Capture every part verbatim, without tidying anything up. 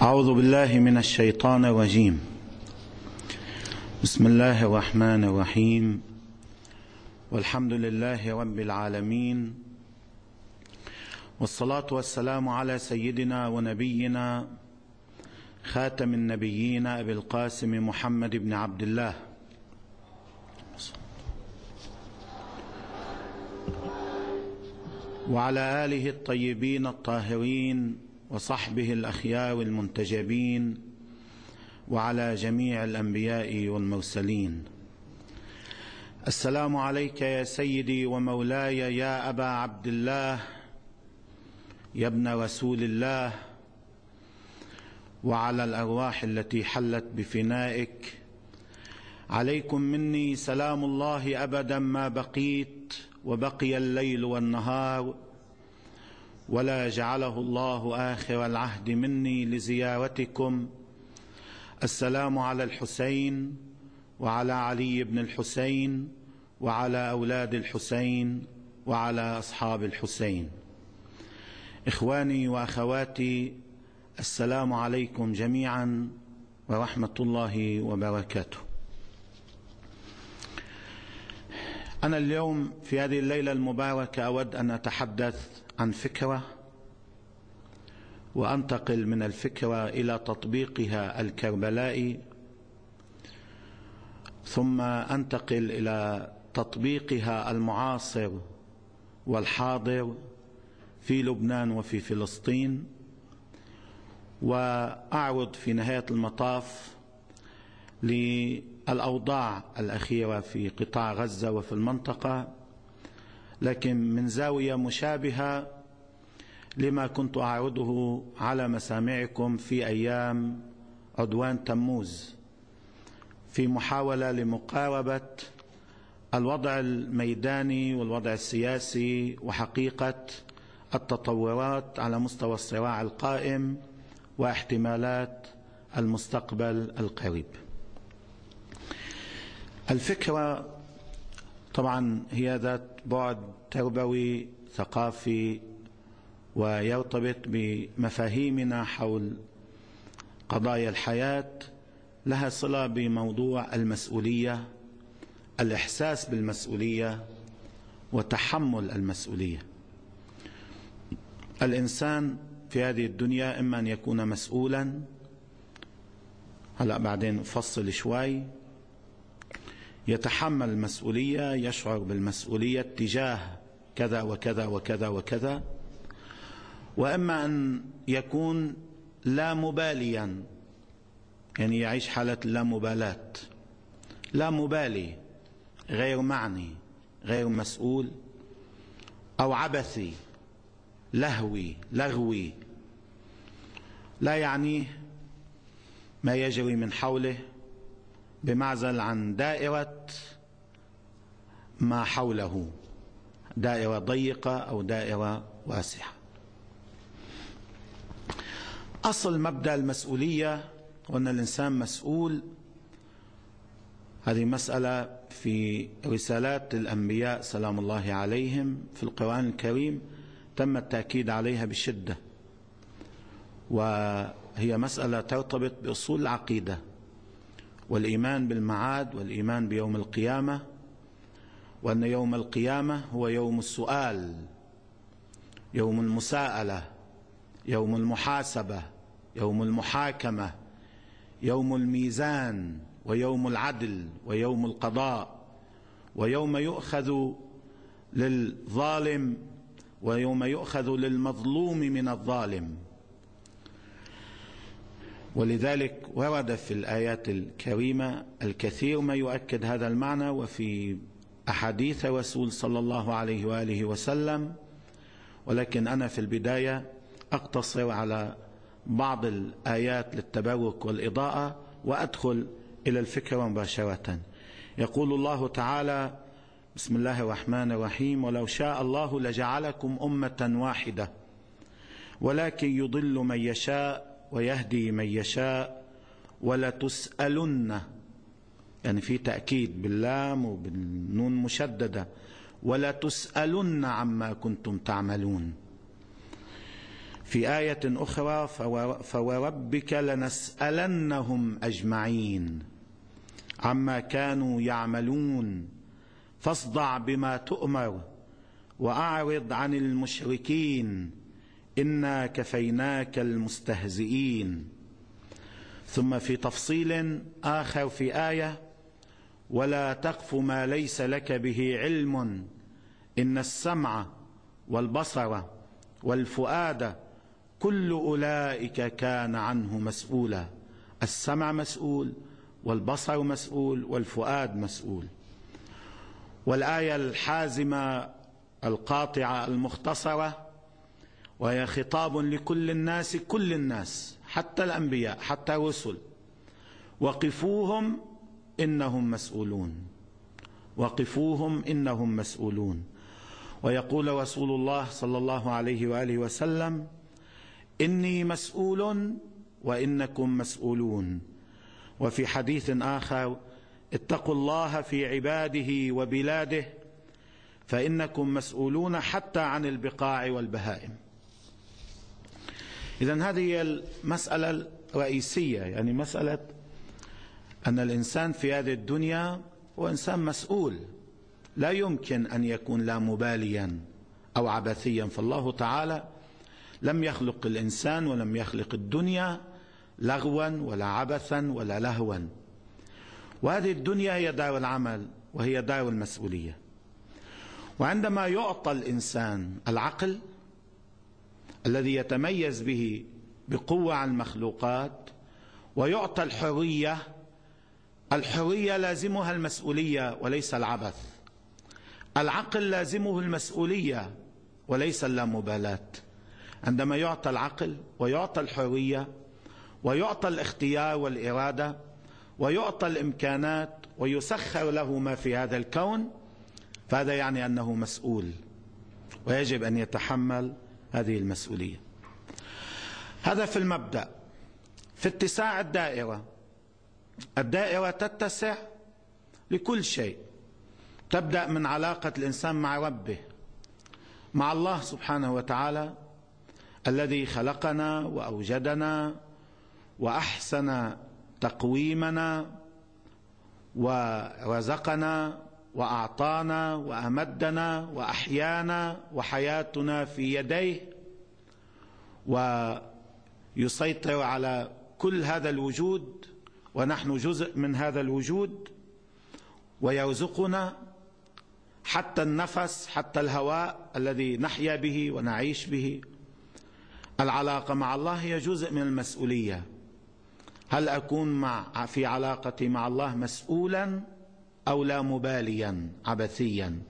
أعوذ بالله من الشيطان الرجيم. بسم الله الرحمن الرحيم، والحمد لله رب العالمين، والصلاة والسلام على سيدنا ونبينا خاتم النبيين أبي القاسم محمد بن عبد الله وعلى آله الطيبين الطاهرين وصحبه الأخيار المنتجبين وعلى جميع الأنبياء والمرسلين. السلام عليك يا سيدي ومولاي يا أبا عبد الله يا ابن رسول الله، وعلى الأرواح التي حلت بفنائك. عليكم مني سلام الله أبدا ما بقيت وبقي الليل والنهار، ولا جعله الله آخر العهد مني لزيارتكم. السلام على الحسين وعلى علي بن الحسين وعلى أولاد الحسين وعلى أصحاب الحسين. إخواني وأخواتي، السلام عليكم جميعا ورحمة الله وبركاته. أنا اليوم في هذه الليلة المباركة أود أن أتحدث عن فكرة، وأنتقل من الفكرة إلى تطبيقها الكربلائي، ثم أنتقل إلى تطبيقها المعاصر والحاضر في لبنان وفي فلسطين، وأعرض في نهاية المطاف للأوضاع الأخيرة في قطاع غزة وفي المنطقة، لكن من زاوية مشابهة لما كنت أعرضه على مسامعكم في أيام عدوان تموز، في محاولة لمقاربة الوضع الميداني والوضع السياسي وحقيقة التطورات على مستوى الصراع القائم واحتمالات المستقبل القريب. الفكرة طبعا هي ذات بعد تربوي ثقافي، ويرتبط بمفاهيمنا حول قضايا الحياة، لها صلة بموضوع المسؤولية، الإحساس بالمسؤولية وتحمل المسؤولية. الإنسان في هذه الدنيا إما أن يكون مسؤولا، هلأ بعدين أفصل شوي، يتحمل المسؤولية، يشعر بالمسؤولية تجاه كذا وكذا وكذا وكذا، وإما أن يكون لا مباليا، يعني يعيش حالة لا مبالاة، لا مبالي، غير معني، غير مسؤول، أو عبثي، لهوي، لغوي، لا يعنيه ما يجري من حوله، بمعزل عن دائرة ما حوله، دائرة ضيقة أو دائرة واسعة. أصل مبدأ المسؤولية وأن الإنسان مسؤول، هذه مسألة في رسالات الأنبياء سلام الله عليهم في القرآن الكريم تم التأكيد عليها بشدة، وهي مسألة ترتبط بأصول العقيدة والإيمان بالمعاد والإيمان بيوم القيامة، وأن يوم القيامة هو يوم السؤال، يوم المساءلة، يوم المحاسبة، يوم المحاكمة، يوم الميزان، ويوم العدل، ويوم القضاء، ويوم يؤخذ للظالم ويوم يؤخذ للمظلوم من الظالم. ولذلك ورد في الآيات الكريمة الكثير ما يؤكد هذا المعنى، وفي أحاديث الرسول صلى الله عليه وآله وسلم، ولكن أنا في البداية أقتصر على بعض الآيات للتبرك والإضاءة وأدخل إلى الفكرة مباشرة. يقول الله تعالى: بسم الله الرحمن الرحيم: ولو شاء الله لجعلكم أمة واحدة ولكن يضل من يشاء ويهدي من يشاء ولتسألن، يعني في تأكيد باللام وبالنون مشددة، ولتسألن عما كنتم تعملون. في آية أخرى فوربك لنسألنهم أجمعين عما كانوا يعملون فاصدع بما تؤمر وأعرض عن المشركين إنا كفيناك المستهزئين. ثم في تفصيل آخر في آية ولا تقف ما ليس لك به علم إن السمع والبصر والفؤاد كل أولئك كان عنه مسؤولا. السمع مسؤول والبصر مسؤول والفؤاد مسؤول. والآية الحازمة القاطعة المختصرة وهي خطاب لكل الناس كل الناس حتى الأنبياء حتى الرسل وقفوهم إنهم مسؤولون وقفوهم إنهم مسؤولون. ويقول رسول الله صلى الله عليه وآله وسلم إني مسؤول وإنكم مسؤولون. وفي حديث آخر اتقوا الله في عباده وبلاده فإنكم مسؤولون حتى عن البقاع والبهائم. إذن هذه هي المسألة الرئيسية، يعني مسألة أن الإنسان في هذه الدنيا هو إنسان مسؤول، لا يمكن أن يكون لا مباليا أو عبثيا، فالله تعالى لم يخلق الإنسان ولم يخلق الدنيا لغوا ولا عبثا ولا لهوا. وهذه الدنيا هي دار العمل وهي دار المسؤولية. وعندما يعطى الإنسان العقل الذي يتميز به بقوة عن المخلوقات ويعطى الحرية، الحرية لازمها المسؤولية وليس العبث. العقل لازمه المسؤولية وليس اللامبالاة. عندما يعطى العقل ويعطى الحرية ويعطى الاختيار والإرادة ويعطى الإمكانات ويسخر له ما في هذا الكون، فهذا يعني أنه مسؤول ويجب أن يتحمل هذه المسؤولية. هذا في المبدأ. في اتساع الدائرة، الدائرة تتسع لكل شيء، تبدأ من علاقة الإنسان مع ربه، مع الله سبحانه وتعالى الذي خلقنا وأوجدنا وأحسن تقويمنا ورزقنا وأعطانا وأمدنا وأحيانا وحياتنا في يديه، ويسيطر على كل هذا الوجود ونحن جزء من هذا الوجود، ويرزقنا حتى النفس حتى الهواء الذي نحيا به ونعيش به. العلاقة مع الله هي جزء من المسؤولية. هل أكون مع في علاقتي مع الله مسؤولا أو لا مباليا عبثيا؟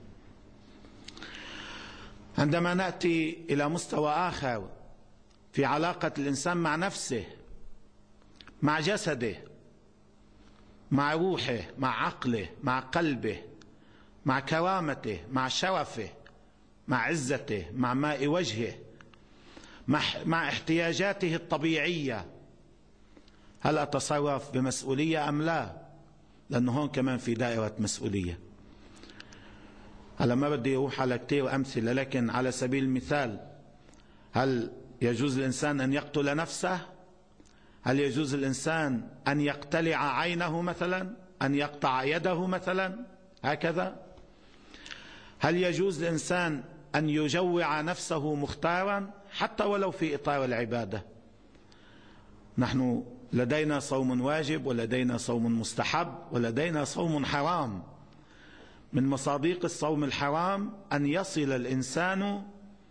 عندما نأتي إلى مستوى آخر في علاقة الإنسان مع نفسه، مع جسده، مع روحه، مع عقله، مع قلبه، مع كرامته، مع شرفه، مع عزته، مع ماء وجهه، مع احتياجاته الطبيعية، هل أتصرف بمسؤولية أم لا؟ لأنه هون كمان في دائرة مسؤولية. هلا ما بدي أروح على كتير أمثلة، لكن على سبيل المثال، هل يجوز الإنسان أن يقتل نفسه؟ هل يجوز الإنسان أن يقتلع عينه مثلا؟ أن يقطع يده مثلا؟ هكذا. هل يجوز الإنسان أن يجوع نفسه مختارا حتى ولو في إطار العبادة؟ نحن لدينا صوم واجب ولدينا صوم مستحب ولدينا صوم حرام. من مصادق الصوم الحرام أن يصل الإنسان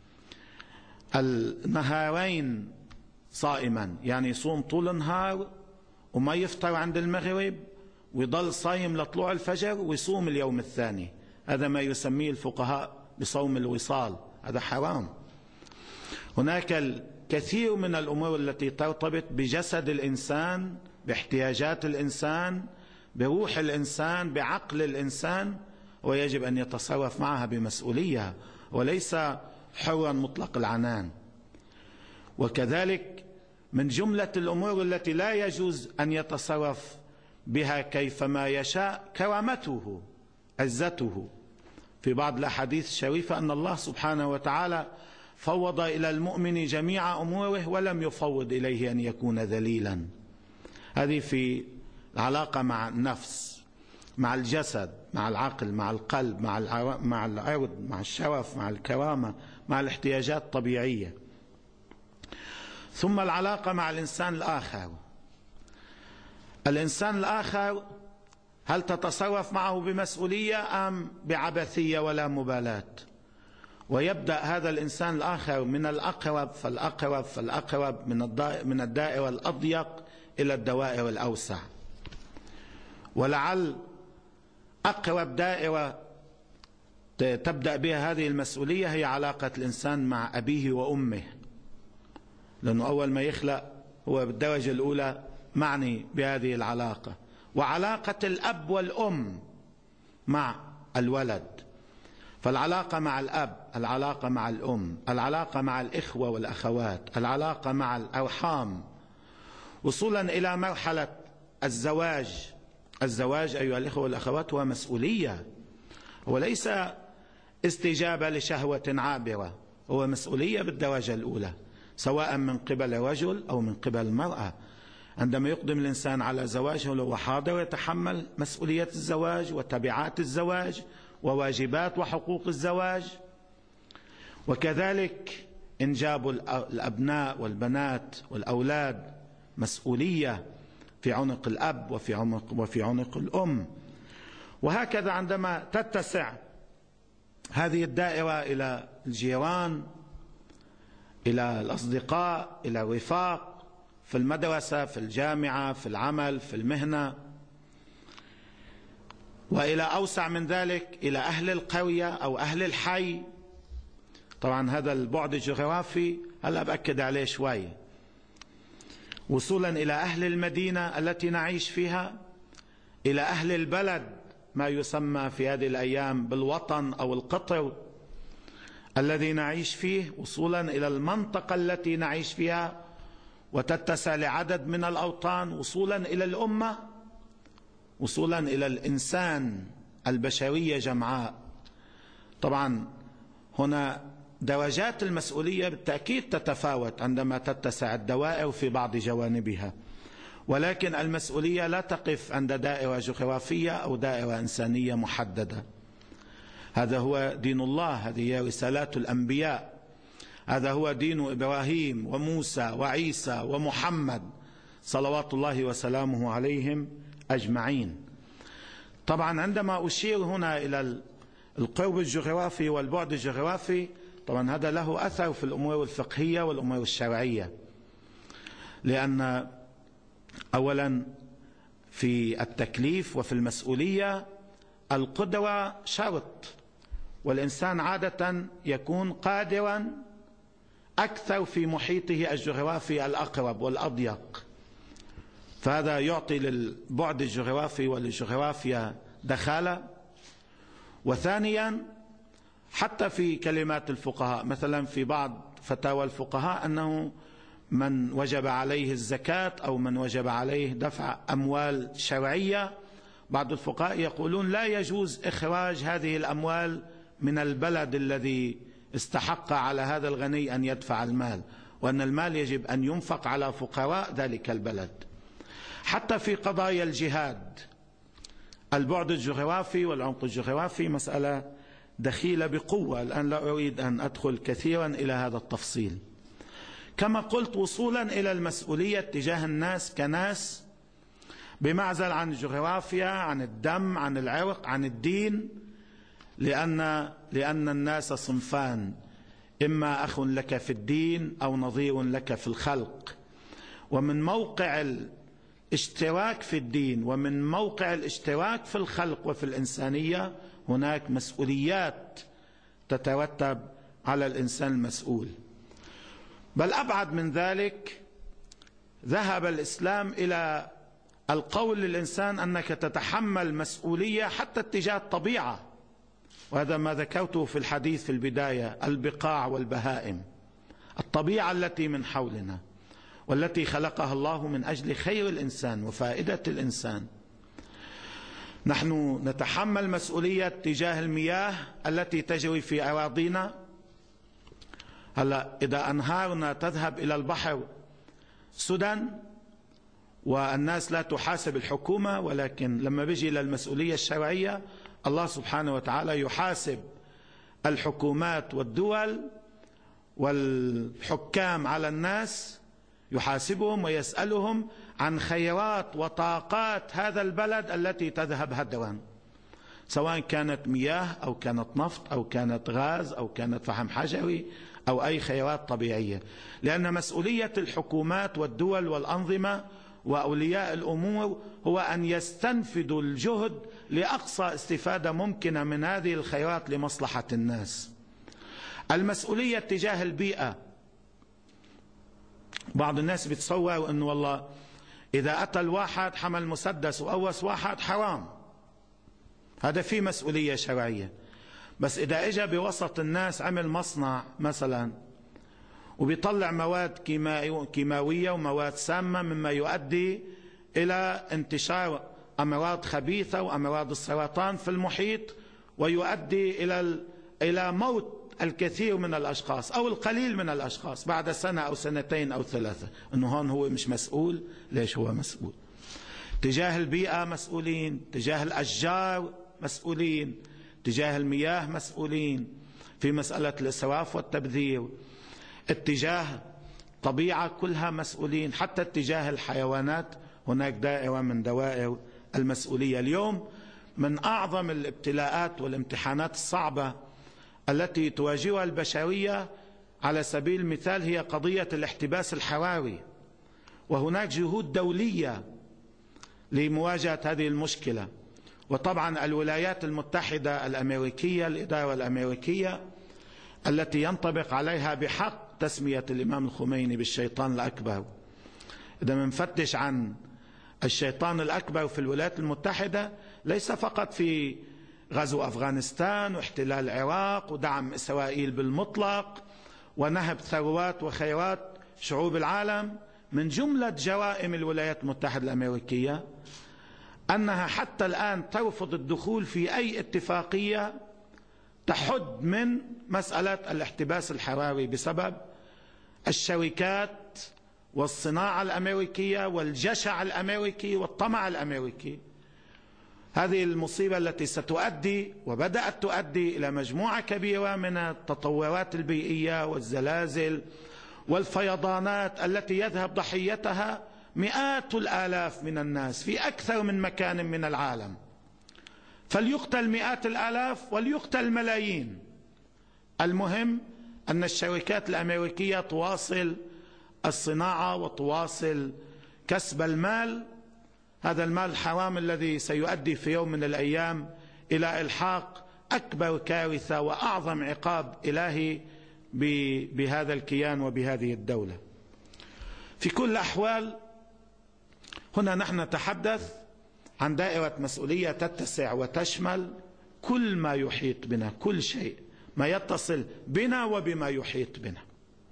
النهارين صائما، يعني يصوم طول النهار وما يفطر عند المغرب ويضل صايم لطلوع الفجر ويصوم اليوم الثاني. هذا ما يسميه الفقهاء بصوم الوصال، هذا حرام. هناك الكثير من الأمور التي ترتبط بجسد الإنسان، باحتياجات الإنسان، بروح الإنسان، بعقل الإنسان، ويجب أن يتصرف معها بمسؤولية وليس حرا مطلق العنان. وكذلك من جملة الأمور التي لا يجوز أن يتصرف بها كيفما يشاء كرامته، عزته. في بعض الأحاديث الشريفة أن الله سبحانه وتعالى فوض إلى المؤمن جميع أموره ولم يفوض إليه أن يكون ذليلا. هذه في العلاقة مع النفس، مع الجسد، مع العقل، مع القلب، مع مع العرض، مع الشرف، مع الكرامة، مع الاحتياجات الطبيعية. ثم العلاقة مع الإنسان الآخر. الإنسان الآخر هل تتصرف معه بمسؤولية أم بعبثية ولا مبالاة؟ ويبدأ هذا الإنسان الآخر من الأقرب فالأقرب فالأقرب من الدائرة الأضيق إلى الدوائر الأوسع. ولعل أقرب دائرة تبدأ بها هذه المسؤولية هي علاقة الإنسان مع أبيه وأمه، لأنه أول ما يخلق هو بالدرجة الأولى معني بهذه العلاقة. وعلاقة الأب والأم مع الولد، فالعلاقة مع الأب، العلاقة مع الأم، العلاقة مع الإخوة والأخوات، العلاقة مع الأرحام، وصولا إلى مرحلة الزواج. الزواج أيها الإخوة والأخوات هو مسؤولية، هو ليس استجابة لشهوة عابرة، هو مسؤولية بالدرجة الأولى، سواء من قبل الرجل أو من قبل المرأة. عندما يقدم الإنسان على زواجه هو حاضر يتحمل مسؤولية الزواج وتبعات الزواج وواجبات وحقوق الزواج. وكذلك إنجاب الأبناء والبنات والأولاد مسؤولية في عنق الأب وفي عنق, وفي عنق الأم. وهكذا عندما تتسع هذه الدائرة إلى الجيران، إلى الأصدقاء، إلى الرفاق، في المدرسة، في الجامعة، في العمل، في المهنة، وإلى أوسع من ذلك إلى أهل القرية أو أهل الحي. طبعا هذا البعد الجغرافي هلأ بأكد عليه شوي، وصولا إلى أهل المدينة التي نعيش فيها، إلى أهل البلد ما يسمى في هذه الأيام بالوطن أو القطر الذي نعيش فيه، وصولا إلى المنطقة التي نعيش فيها وتتسع لعدد من الأوطان، وصولا إلى الأمة، وصولا إلى الإنسان البشرية جمعاء. طبعا هنا درجات المسؤولية بالتأكيد تتفاوت عندما تتسع الدوائر في بعض جوانبها، ولكن المسؤولية لا تقف عند دائرة جغرافية أو دائرة إنسانية محددة. هذا هو دين الله، هذه هي رسالات الأنبياء، هذا هو دين إبراهيم وموسى وعيسى ومحمد صلوات الله وسلامه عليهم أجمعين. طبعا عندما أشير هنا إلى القرب الجغرافي والبعد الجغرافي، طبعا هذا له أثر في الأمور الفقهية والأمور الشرعية، لأن أولا في التكليف وفي المسؤولية القدرة شرط، والإنسان عادة يكون قادرا أكثر في محيطه الجغرافي الأقرب والأضيق، فهذا يعطي للبعد الجغرافي وللجغرافيا دخالة. وثانيا حتى في كلمات الفقهاء، مثلا في بعض فتاوى الفقهاء أنه من وجب عليه الزكاة أو من وجب عليه دفع أموال شرعية، بعض الفقهاء يقولون لا يجوز إخراج هذه الأموال من البلد الذي استحق على هذا الغني أن يدفع المال، وأن المال يجب أن ينفق على فقراء ذلك البلد. حتى في قضايا الجهاد البعد الجغرافي والعمق الجغرافي مسألة دخيلة بقوة، الآن لا أريد أن أدخل كثيرا إلى هذا التفصيل. كما قلت وصولا إلى المسؤولية تجاه الناس كناس بمعزل عن الجغرافيا، عن الدم، عن العرق، عن الدين، لأن, لأن الناس صنفان، إما أخ لك في الدين أو نظير لك في الخلق. ومن موقع الاشتراك في الدين ومن موقع الاشتراك في الخلق وفي الإنسانية هناك مسؤوليات تترتب على الإنسان المسؤول. بل أبعد من ذلك، ذهب الإسلام إلى القول للإنسان أنك تتحمل مسؤولية حتى اتجاه الطبيعة، وهذا ما ذكرته في الحديث في البداية، البقاع والبهائم، الطبيعة التي من حولنا والتي خلقها الله من أجل خير الإنسان وفائدة الإنسان. نحن نتحمل مسؤولية تجاه المياه التي تجري في أراضينا، هلا إذا أنهارنا تذهب إلى البحر سدى والناس لا تحاسب الحكومة، ولكن لما بيجي للمسؤولية الشرعية الله سبحانه وتعالى يحاسب الحكومات والدول والحكام على الناس، يحاسبهم ويسألهم عن خيرات وطاقات هذا البلد التي تذهب هدرا، سواء كانت مياه أو كانت نفط أو كانت غاز أو كانت فحم حجري أو أي خيرات طبيعية. لأن مسؤولية الحكومات والدول والأنظمة وأولياء الأمور هو أن يستنفذوا الجهد لأقصى استفادة ممكنة من هذه الخيرات لمصلحة الناس. المسؤولية تجاه البيئة، بعض الناس بيتصور أنه والله إذا أتى الواحد حمل مسدس وأوس واحد حرام، هذا فيه مسؤولية شرعية. بس إذا إجا بوسط الناس عمل مصنع مثلا وبيطلع مواد كيماوية ومواد سامة مما يؤدي إلى انتشار أمراض خبيثة وأمراض السرطان في المحيط، ويؤدي إلى إلى موت الكثير من الأشخاص أو القليل من الأشخاص بعد سنة أو سنتين أو ثلاثة، إنه هون هو مش مسؤول؟ ليش هو مسؤول؟ تجاه البيئة مسؤولين، تجاه الأشجار مسؤولين، تجاه المياه مسؤولين، في مسألة الإسراف والتبذير، اتجاه طبيعة كلها مسؤولين، حتى اتجاه الحيوانات هناك دائرة من دوائر المسؤولية. اليوم من أعظم الابتلاءات والامتحانات الصعبة التي تواجهها البشرية على سبيل المثال هي قضية الاحتباس الحراري، وهناك جهود دولية لمواجهة هذه المشكلة. وطبعا الولايات المتحدة الأمريكية، الإدارة الأمريكية التي ينطبق عليها بحق تسمية الإمام الخميني بالشيطان الأكبر. إذا منفتش عن الشيطان الأكبر في الولايات المتحدة، ليس فقط في غزو أفغانستان واحتلال العراق ودعم إسرائيل بالمطلق ونهب ثروات وخيرات شعوب العالم، من جملة جرائم الولايات المتحدة الأمريكية أنها حتى الآن ترفض الدخول في أي اتفاقية تحد من مسألة الاحتباس الحراري بسبب الشركات والصناعة الأمريكية والجشع الأمريكي والطمع الأمريكي. هذه المصيبة التي ستؤدي وبدأت تؤدي إلى مجموعة كبيرة من التطورات البيئية والزلازل والفيضانات التي يذهب ضحيتها مئات الآلاف من الناس في أكثر من مكان من العالم، فليقتل مئات الآلاف وليقتل ملايين. المهم أن الشركات الأمريكية تواصل الصناعة وتواصل كسب المال، هذا المال الحرام الذي سيؤدي في يوم من الأيام إلى إلحاق أكبر كارثة وأعظم عقاب إلهي بهذا الكيان وبهذه الدولة. في كل الأحوال هنا نحن نتحدث عن دائرة مسؤولية تتسع وتشمل كل ما يحيط بنا، كل شيء ما يتصل بنا وبما يحيط بنا.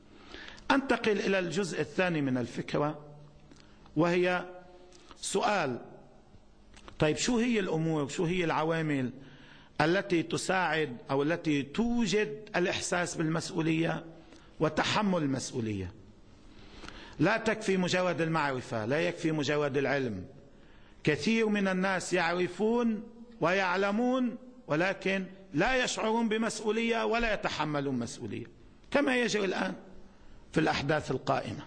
أنتقل إلى الجزء الثاني من الفكرة، وهي سؤال: طيب شو هي الأمور، شو هي العوامل التي تساعد أو التي توجد الإحساس بالمسؤولية وتحمل المسؤولية؟ لا تكفي مجرد المعرفة، لا يكفي مجرد العلم. كثير من الناس يعرفون ويعلمون ولكن لا يشعرون بمسؤولية ولا يتحملون مسؤولية، كما يجري الآن في الأحداث القائمة.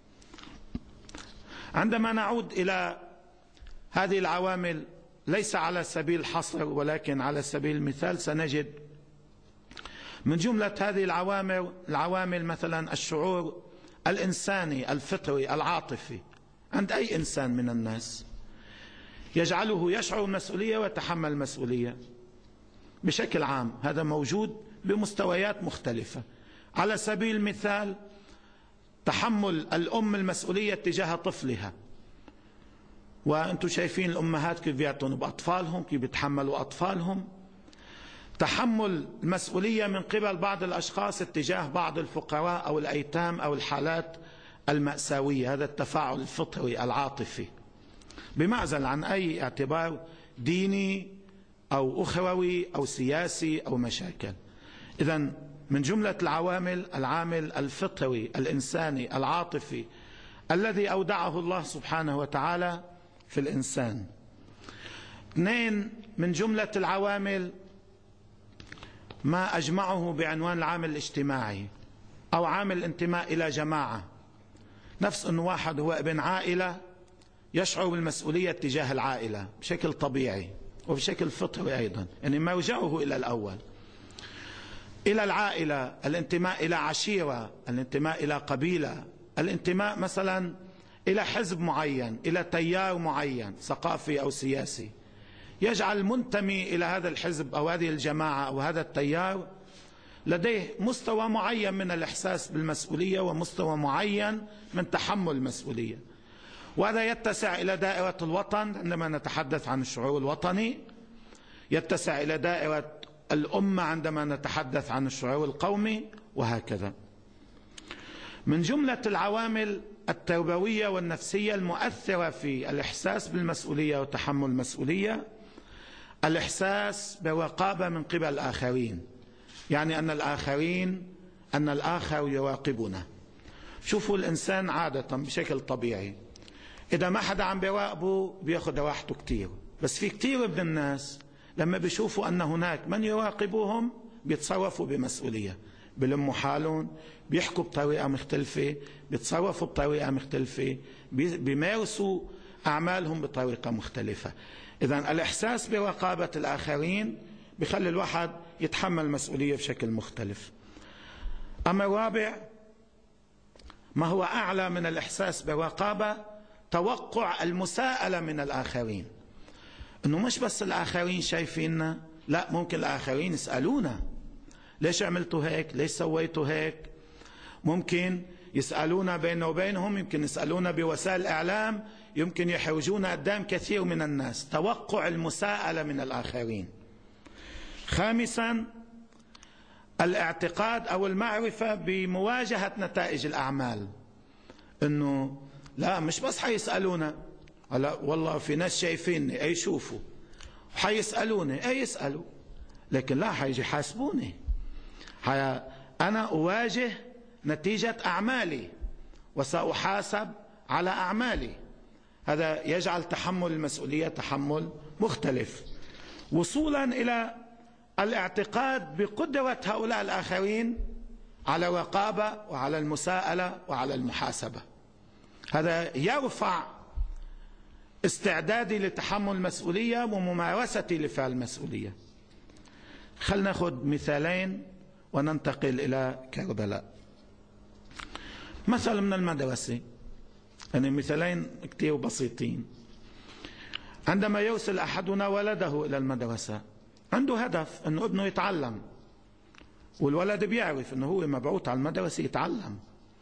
عندما نعود إلى هذه العوامل ليس على سبيل الحصر ولكن على سبيل المثال، سنجد من جملة هذه العوامل العوامل مثلا الشعور الإنساني الفطري العاطفي عند أي إنسان من الناس، يجعله يشعر مسؤولية ويتحمل المسؤولية بشكل عام. هذا موجود بمستويات مختلفة. على سبيل المثال تحمل الأم المسؤولية تجاه طفلها، وأنتم شايفين الأمهات كيف بيعتنوا بأطفالهم، كيف بيتحملوا أطفالهم. تحمل المسؤولية من قبل بعض الأشخاص اتجاه بعض الفقراء أو الأيتام أو الحالات المأساوية، هذا التفاعل الفطري العاطفي بمعزل عن أي اعتبار ديني أو أخروي أو سياسي أو مشاكل. إذن من جملة العوامل العامل الفطري الإنساني العاطفي الذي أودعه الله سبحانه وتعالى في الإنسان. اثنين، من جملة العوامل ما أجمعه بعنوان العامل الاجتماعي أو عامل الانتماء إلى جماعة. نفس أنه واحد هو ابن عائلة يشعر بالمسؤولية تجاه العائلة بشكل طبيعي وبشكل فطري أيضا، يعني ما يرجعه إلى الأول إلى العائلة، الانتماء إلى عشيرة، الانتماء إلى قبيلة، الانتماء مثلا إلى حزب معين، إلى تيار معين ثقافي أو سياسي، يجعل المنتمي إلى هذا الحزب أو هذه الجماعة أو هذا التيار لديه مستوى معين من الإحساس بالمسؤولية ومستوى معين من تحمل المسؤولية. وهذا يتسع إلى دائرة الوطن عندما نتحدث عن الشعور الوطني، يتسع إلى دائرة الأمة عندما نتحدث عن الشعور القومي، وهكذا. من جملة العوامل التربوية والنفسية المؤثرة في الإحساس بالمسؤولية وتحمل المسؤولية الإحساس برقابة من قبل الآخرين، يعني أن الآخرين أن الآخر يراقبنا. شوفوا الإنسان عادة بشكل طبيعي إذا ما حدا عم بيراقبه بياخد راحته كتير، بس في كتير من الناس لما بيشوفوا أن هناك من يراقبهم بيتصرفوا بمسؤولية، بلموا حالهم، بيحكوا بطريقة مختلفة، بيتصرفوا بطريقة مختلفة، بيمارسوا أعمالهم بطريقة مختلفة. إذن الإحساس برقابة الآخرين بيخلي الواحد يتحمل مسؤولية بشكل مختلف. أما الرابع، ما هو أعلى من الإحساس بالرقابة، توقع المساءلة من الآخرين. إنه مش بس الآخرين شايفيننا، لا، ممكن الآخرين يسألونا ليش عملتوا هيك، ليش سويتوا هيك. ممكن يسألونا بيننا وبينهم، يمكن يسألونا بوسائل الإعلام، يمكن يحوجونا قدام كثير من الناس. توقع المساءلة من الآخرين. خامسا، الاعتقاد أو المعرفة بمواجهة نتائج الأعمال. إنه لا، مش بس حيسألونا، لا والله في ناس شايفيني، أي شوفوا، حيسألوني، أي يسألوا، لكن لا، حيجي حاسبوني، حي... أنا أواجه نتيجة أعمالي وسأحاسب على أعمالي. هذا يجعل تحمل المسؤولية تحمل مختلف، وصولا إلى الاعتقاد بقدرة هؤلاء الآخرين على الرقابة وعلى المساءلة وعلى المحاسبة. هذا يرفع استعدادي لتحمل المسؤولية وممارستي لفعل المسؤولية. خلنا ناخذ مثالين وننتقل إلى كربلاء. مثل من المدرسة، يعني مثالين كتير بسيطين. عندما يرسل أحدنا ولده إلى المدرسة عنده هدف أنه ابنه يتعلم، والولد بيعرف أنه هو مبعوث على المدرسة يتعلم،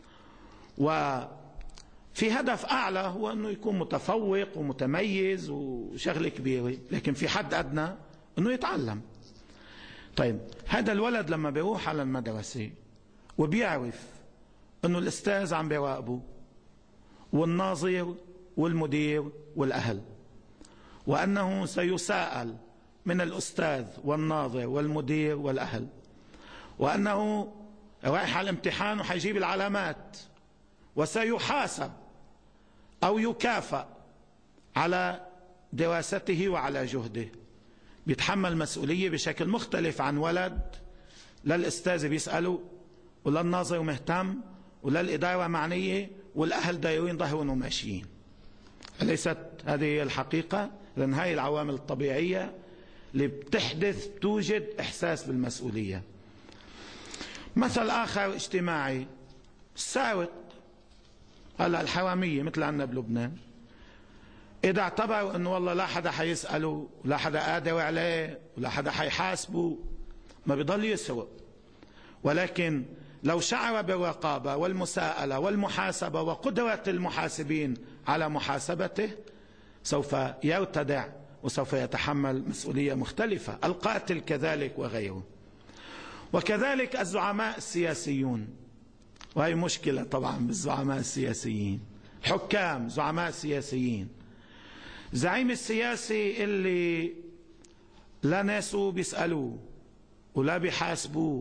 وفي هدف أعلى هو أنه يكون متفوق ومتميز وشغلة كبيرة، لكن في حد أدنى أنه يتعلم. طيب هذا الولد لما بيروح على المدرسة وبيعرف أنه الأستاذ عم بيراقبه والناظر والمدير والأهل، وأنه سيساءل من الأستاذ والناظر والمدير والأهل، وأنه رايح على الامتحان وحيجيب العلامات وسيحاسب أو يكافأ على دراسته وعلى جهده، بيتحمل مسؤولية بشكل مختلف عن ولد لا الأستاذ بيسأله ولا الناظر مهتم ولا الإدارة معنية والأهل دايرين ظهرهم وماشيين. أليست هذه الحقيقة؟ لأن هاي العوامل الطبيعية اللي بتحدث توجد إحساس بالمسؤولية. مثل آخر اجتماعي، السارق، هلا الحرامية مثل عنا بلبنان، إذا اعتبروا أنه والله لا حدا حيسأله ولا حدا قادر عليه ولا حدا حيحاسبه ما بيضل يسرق. ولكن لو شعر بالرقابة والمساءلة والمحاسبة وقدرة المحاسبين على محاسبته سوف يرتدع وسوف يتحمل مسؤولية مختلفة. القاتل كذلك وغيره. وكذلك الزعماء السياسيون، وهي مشكلة طبعا بالزعماء السياسيين. حكام زعماء سياسيين، زعيم السياسي اللي لا ناسه بيسألوه ولا بيحاسبوه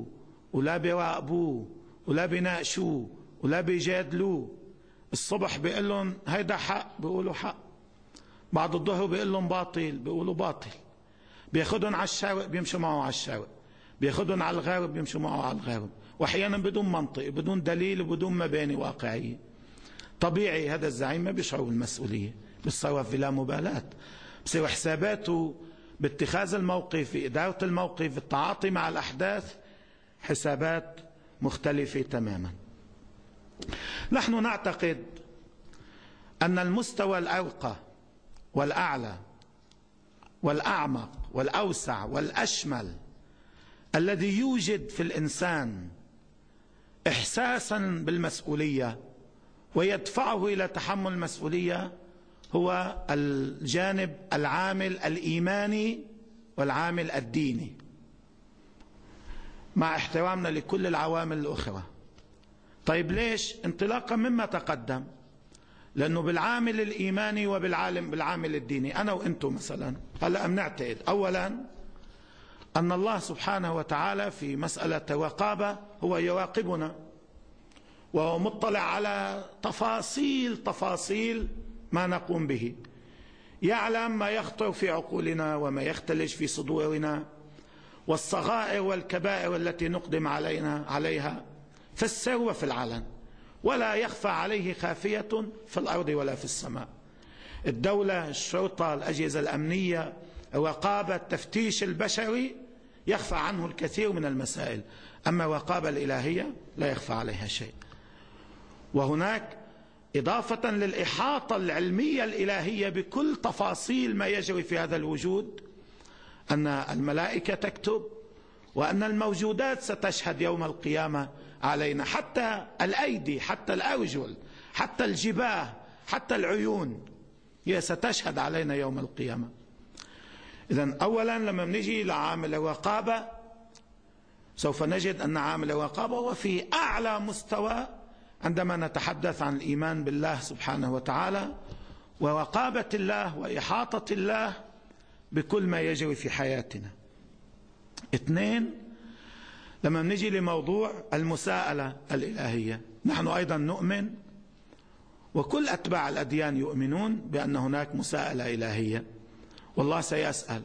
ولا بيراقبوه ولا بيناقشوه ولا بيجادلوه. الصبح بيقول لهم هيدا حق بيقولوا حق، بعد الظهر بيقول لهم باطل بيقولوا باطل، بياخدهم على الشارع بيمشوا معه على الشارع، بياخدهم على الغارب بيمشوا معه على الغارب، واحيانا بدون منطق بدون دليل وبدون مباني واقعيه. طبيعي هذا الزعيم ما بيشعر بالمسؤوليه، بيتصرف بلا مبالاه، بصير حساباته باتخاذ الموقف، بإدارة الموقف، بالتعاطي مع الأحداث، حسابات مختلفة تماما. نحن نعتقد أن المستوى الأرقى والأعلى والأعمق والأوسع والأشمل الذي يوجد في الإنسان إحساسا بالمسؤولية ويدفعه إلى تحمل المسؤولية هو الجانب العامل الإيماني والعامل الديني، مع احترامنا لكل العوامل الأخرى. طيب ليش؟ انطلاقا مما تقدم، لأنه بالعامل الإيماني وبالعالم بالعامل الديني أنا وإنتم مثلا هلأ بنعتقد أولا أن الله سبحانه وتعالى في مسألة الرقابة هو يراقبنا وهو مطلع على تفاصيل تفاصيل ما نقوم به، يعلم ما يخطر في عقولنا وما يختلج في صدورنا والصغائر والكبائر التي نقدم علينا عليها في السر وفي العلن، ولا يخفى عليه خافية في الأرض ولا في السماء. الدولة، الشرطة، الأجهزة الأمنية، الرقابة، التفتيش البشري يخفى عنه الكثير من المسائل، أما الرقابة الإلهية لا يخفى عليها شيء. وهناك إضافة للإحاطة العلمية الإلهية بكل تفاصيل ما يجري في هذا الوجود، أن الملائكة تكتب وأن الموجودات ستشهد يوم القيامة علينا، حتى الأيدي، حتى الأرجل، حتى الجباه، حتى العيون هي ستشهد علينا يوم القيامة. إذن أولا لما نجي لعامل الرقابة سوف نجد أن عامل الرقابة هو في أعلى مستوى عندما نتحدث عن الإيمان بالله سبحانه وتعالى ورقابة الله وإحاطة الله بكل ما يجري في حياتنا. اثنين، لما نجي لموضوع المساءلة الإلهية، نحن أيضا نؤمن وكل أتباع الأديان يؤمنون بأن هناك مساءلة إلهية، والله سيسأل،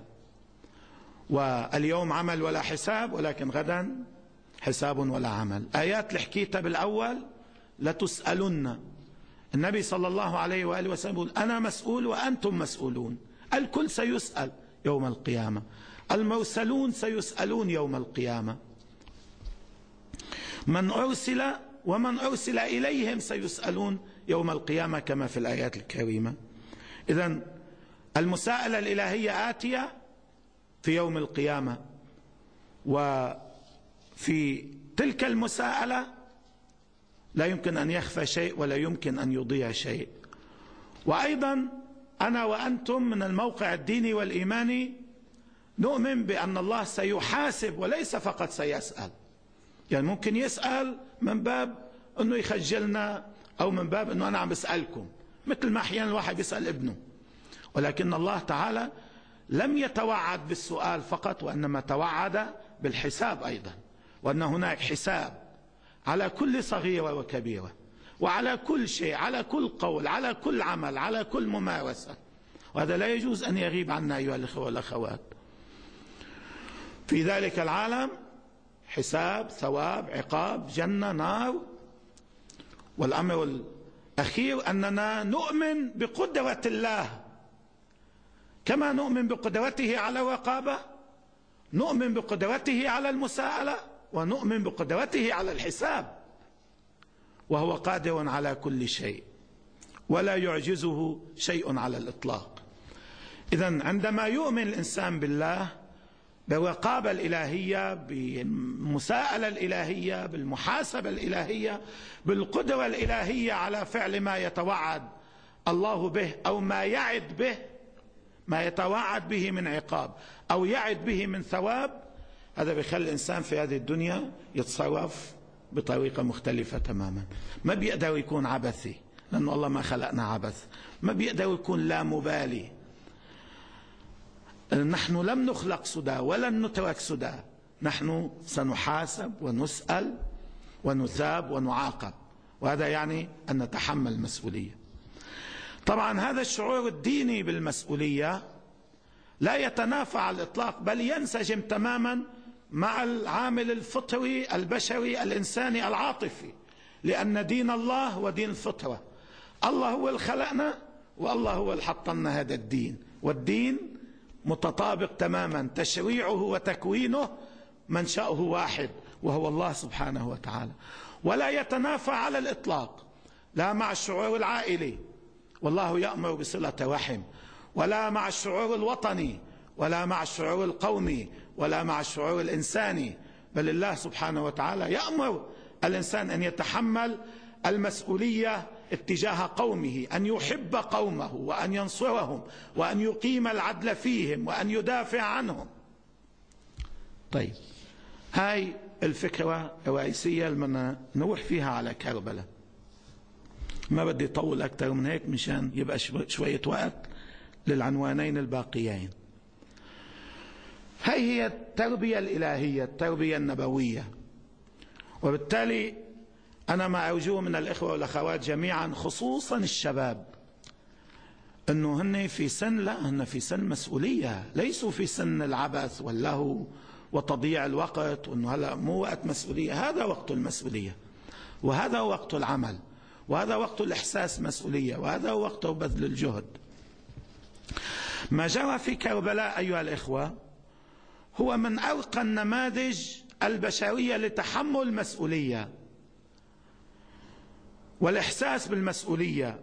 واليوم عمل ولا حساب، ولكن غدا حساب ولا عمل. آيات اللي حكيتها بالأول لتسألن، النبي صلى الله عليه وآله وسلم يقول أنا مسؤول وأنتم مسؤولون، الكل سيسأل يوم القيامة، المرسلون سيسألون يوم القيامة، من أرسل ومن أرسل إليهم سيسألون يوم القيامة كما في الآيات الكريمة. إذن المساءلة الإلهية آتية في يوم القيامة، وفي تلك المساءلة لا يمكن أن يخفى شيء ولا يمكن أن يضيع شيء. وأيضا أنا وأنتم من الموقع الديني والإيماني نؤمن بأن الله سيحاسب وليس فقط سيسأل، يعني ممكن يسأل من باب أنه يخجلنا أو من باب أنه أنا عم بسألكم، مثل ما أحيانا الواحد يسأل ابنه، ولكن الله تعالى لم يتوعد بالسؤال فقط وإنما توعد بالحساب أيضا، وأن هناك حساب على كل صغيرة وكبيرة وعلى كل شيء، على كل قول، على كل عمل، على كل ممارسة، وهذا لا يجوز أن يغيب عنا أيها الأخوة والأخوات. في ذلك العالم حساب، ثواب، عقاب، جنة، نار. والأمر الأخير أننا نؤمن بقدرة الله، كما نؤمن بقدرته على الرقابة نؤمن بقدرته على المساءلة ونؤمن بقدرته على الحساب، وهو قادر على كل شيء ولا يعجزه شيء على الإطلاق. إذن عندما يؤمن الإنسان بالله، بالرقابة الإلهية، بالمساءلة الإلهية، بالمحاسبة الإلهية، بالقدرة الإلهية على فعل ما يتوعد الله به أو ما يعد به، ما يتوعد به من عقاب أو يعد به من ثواب، هذا بيخلي الإنسان في هذه الدنيا يتصرف بطريقة مختلفة تماما. ما بيقدر يكون عبثي، لأن الله ما خلقنا عبث، ما بيقدر يكون لا مبالي. نحن لم نخلق سدى ولن نترك سدى، نحن سنحاسب ونسأل ونثاب ونعاقب، وهذا يعني أن نتحمل المسؤولية. طبعا هذا الشعور الديني بالمسؤولية لا يتنافى على الإطلاق، بل ينسجم تماما مع العامل الفطري البشري الإنساني العاطفي، لأن دين الله هو دين الفطرة. الله هو اللي خلقنا، والله هو اللي حط لنا هذا الدين، والدين متطابق تماما، تشريعه وتكوينه منشأه واحد وهو الله سبحانه وتعالى، ولا يتنافى على الإطلاق، لا مع الشعور العائلي والله يأمر بصلة رحم، ولا مع الشعور الوطني، ولا مع الشعور القومي، ولا مع الشعور الإنساني، بل الله سبحانه وتعالى يأمر الإنسان أن يتحمل المسؤولية اتجاه قومه، أن يحب قومه وأن ينصرهم وأن يقيم العدل فيهم وأن يدافع عنهم. طيب، هاي الفكرة الرئيسية اللي بدنا نروح فيها على كربلاء. ما بدي أطول أكثر من هيك مشان يبقى شوية وقت للعنوانين الباقيين. هاي هي التربية الإلهية، التربية النبوية. وبالتالي أنا ما أرجوه من الإخوة والأخوات جميعا، خصوصا الشباب، أنه هن في سن، لا هن في سن مسؤولية، ليسوا في سن العبث واللهو وتضييع الوقت، وأنه هلا مو وقت مسؤولية. هذا وقت المسؤولية، وهذا وقت العمل، وهذا وقت الإحساس مسؤولية، وهذا وقت بذل الجهد. ما جرى في كربلاء أيها الإخوة هو من أرقى النماذج البشرية لتحمل المسؤولية والإحساس بالمسؤولية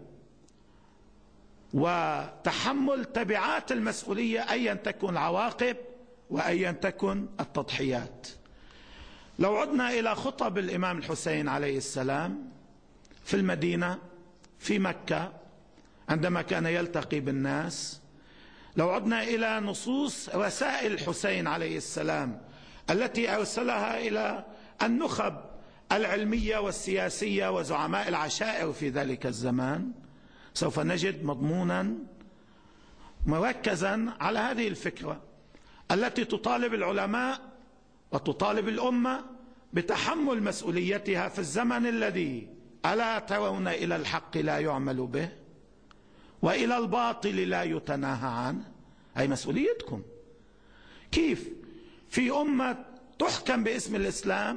وتحمل تبعات المسؤولية، أيا تكن العواقب وأيا تكن التضحيات. لو عدنا إلى خطب الإمام الحسين عليه السلام في المدينة في مكة عندما كان يلتقي بالناس، لو عدنا إلى نصوص رسائل الحسين عليه السلام التي أرسلها إلى النخب العلمية والسياسية وزعماء العشائر في ذلك الزمان، سوف نجد مضمونا مركزا على هذه الفكرة التي تطالب العلماء وتطالب الأمة بتحمل مسؤوليتها في الزمن الذي ألا ترون إلى الحق لا يعمل به وإلى الباطل لا يتناهى عنه. هي مسؤوليتكم. كيف في أمة تحكم باسم الإسلام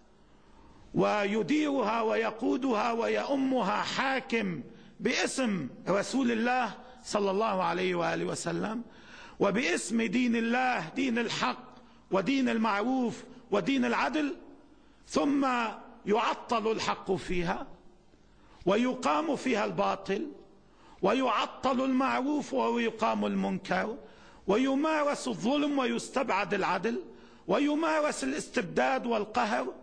ويديرها ويقودها ويؤمها حاكم باسم رسول الله صلى الله عليه وآله وسلم وباسم دين الله، دين الحق ودين المعروف ودين العدل، ثم يعطل الحق فيها ويقام فيها الباطل ويعطل المعروف ويقام المنكر ويمارس الظلم ويستبعد العدل ويمارس الاستبداد والقهر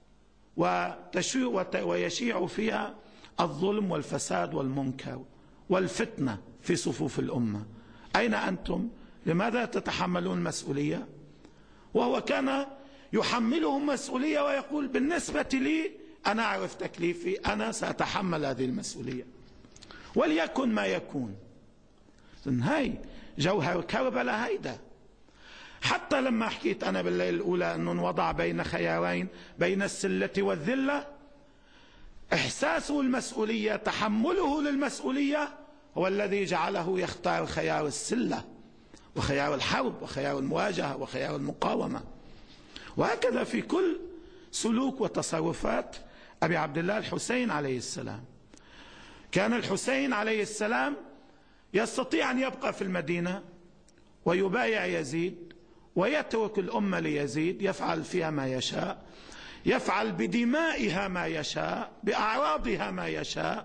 ويشيع فيها الظلم والفساد والمنكر والفتنة في صفوف الأمة. أين أنتم؟ لماذا تتحملون المسؤولية؟ وهو كان يحملهم مسؤولية ويقول بالنسبة لي أنا أعرف تكليفي، أنا سأتحمل هذه المسؤولية وليكن ما يكون. هاي جوهر كربلاء هيدا. حتى لما حكيت أنا بالليلة الأولى أنه وضع بين خيارين، بين السلة والذلة، إحساسه المسؤولية، تحمله للمسؤولية هو الذي جعله يختار خيار السلة وخيار الحرب وخيار المواجهة وخيار المقاومة. وهكذا في كل سلوك وتصرفات أبي عبد الله الحسين عليه السلام. كان الحسين عليه السلام يستطيع أن يبقى في المدينة ويبايع يزيد ويترك الأمة ليزيد، يفعل فيها ما يشاء، يفعل بدمائها ما يشاء، بأعراضها ما يشاء،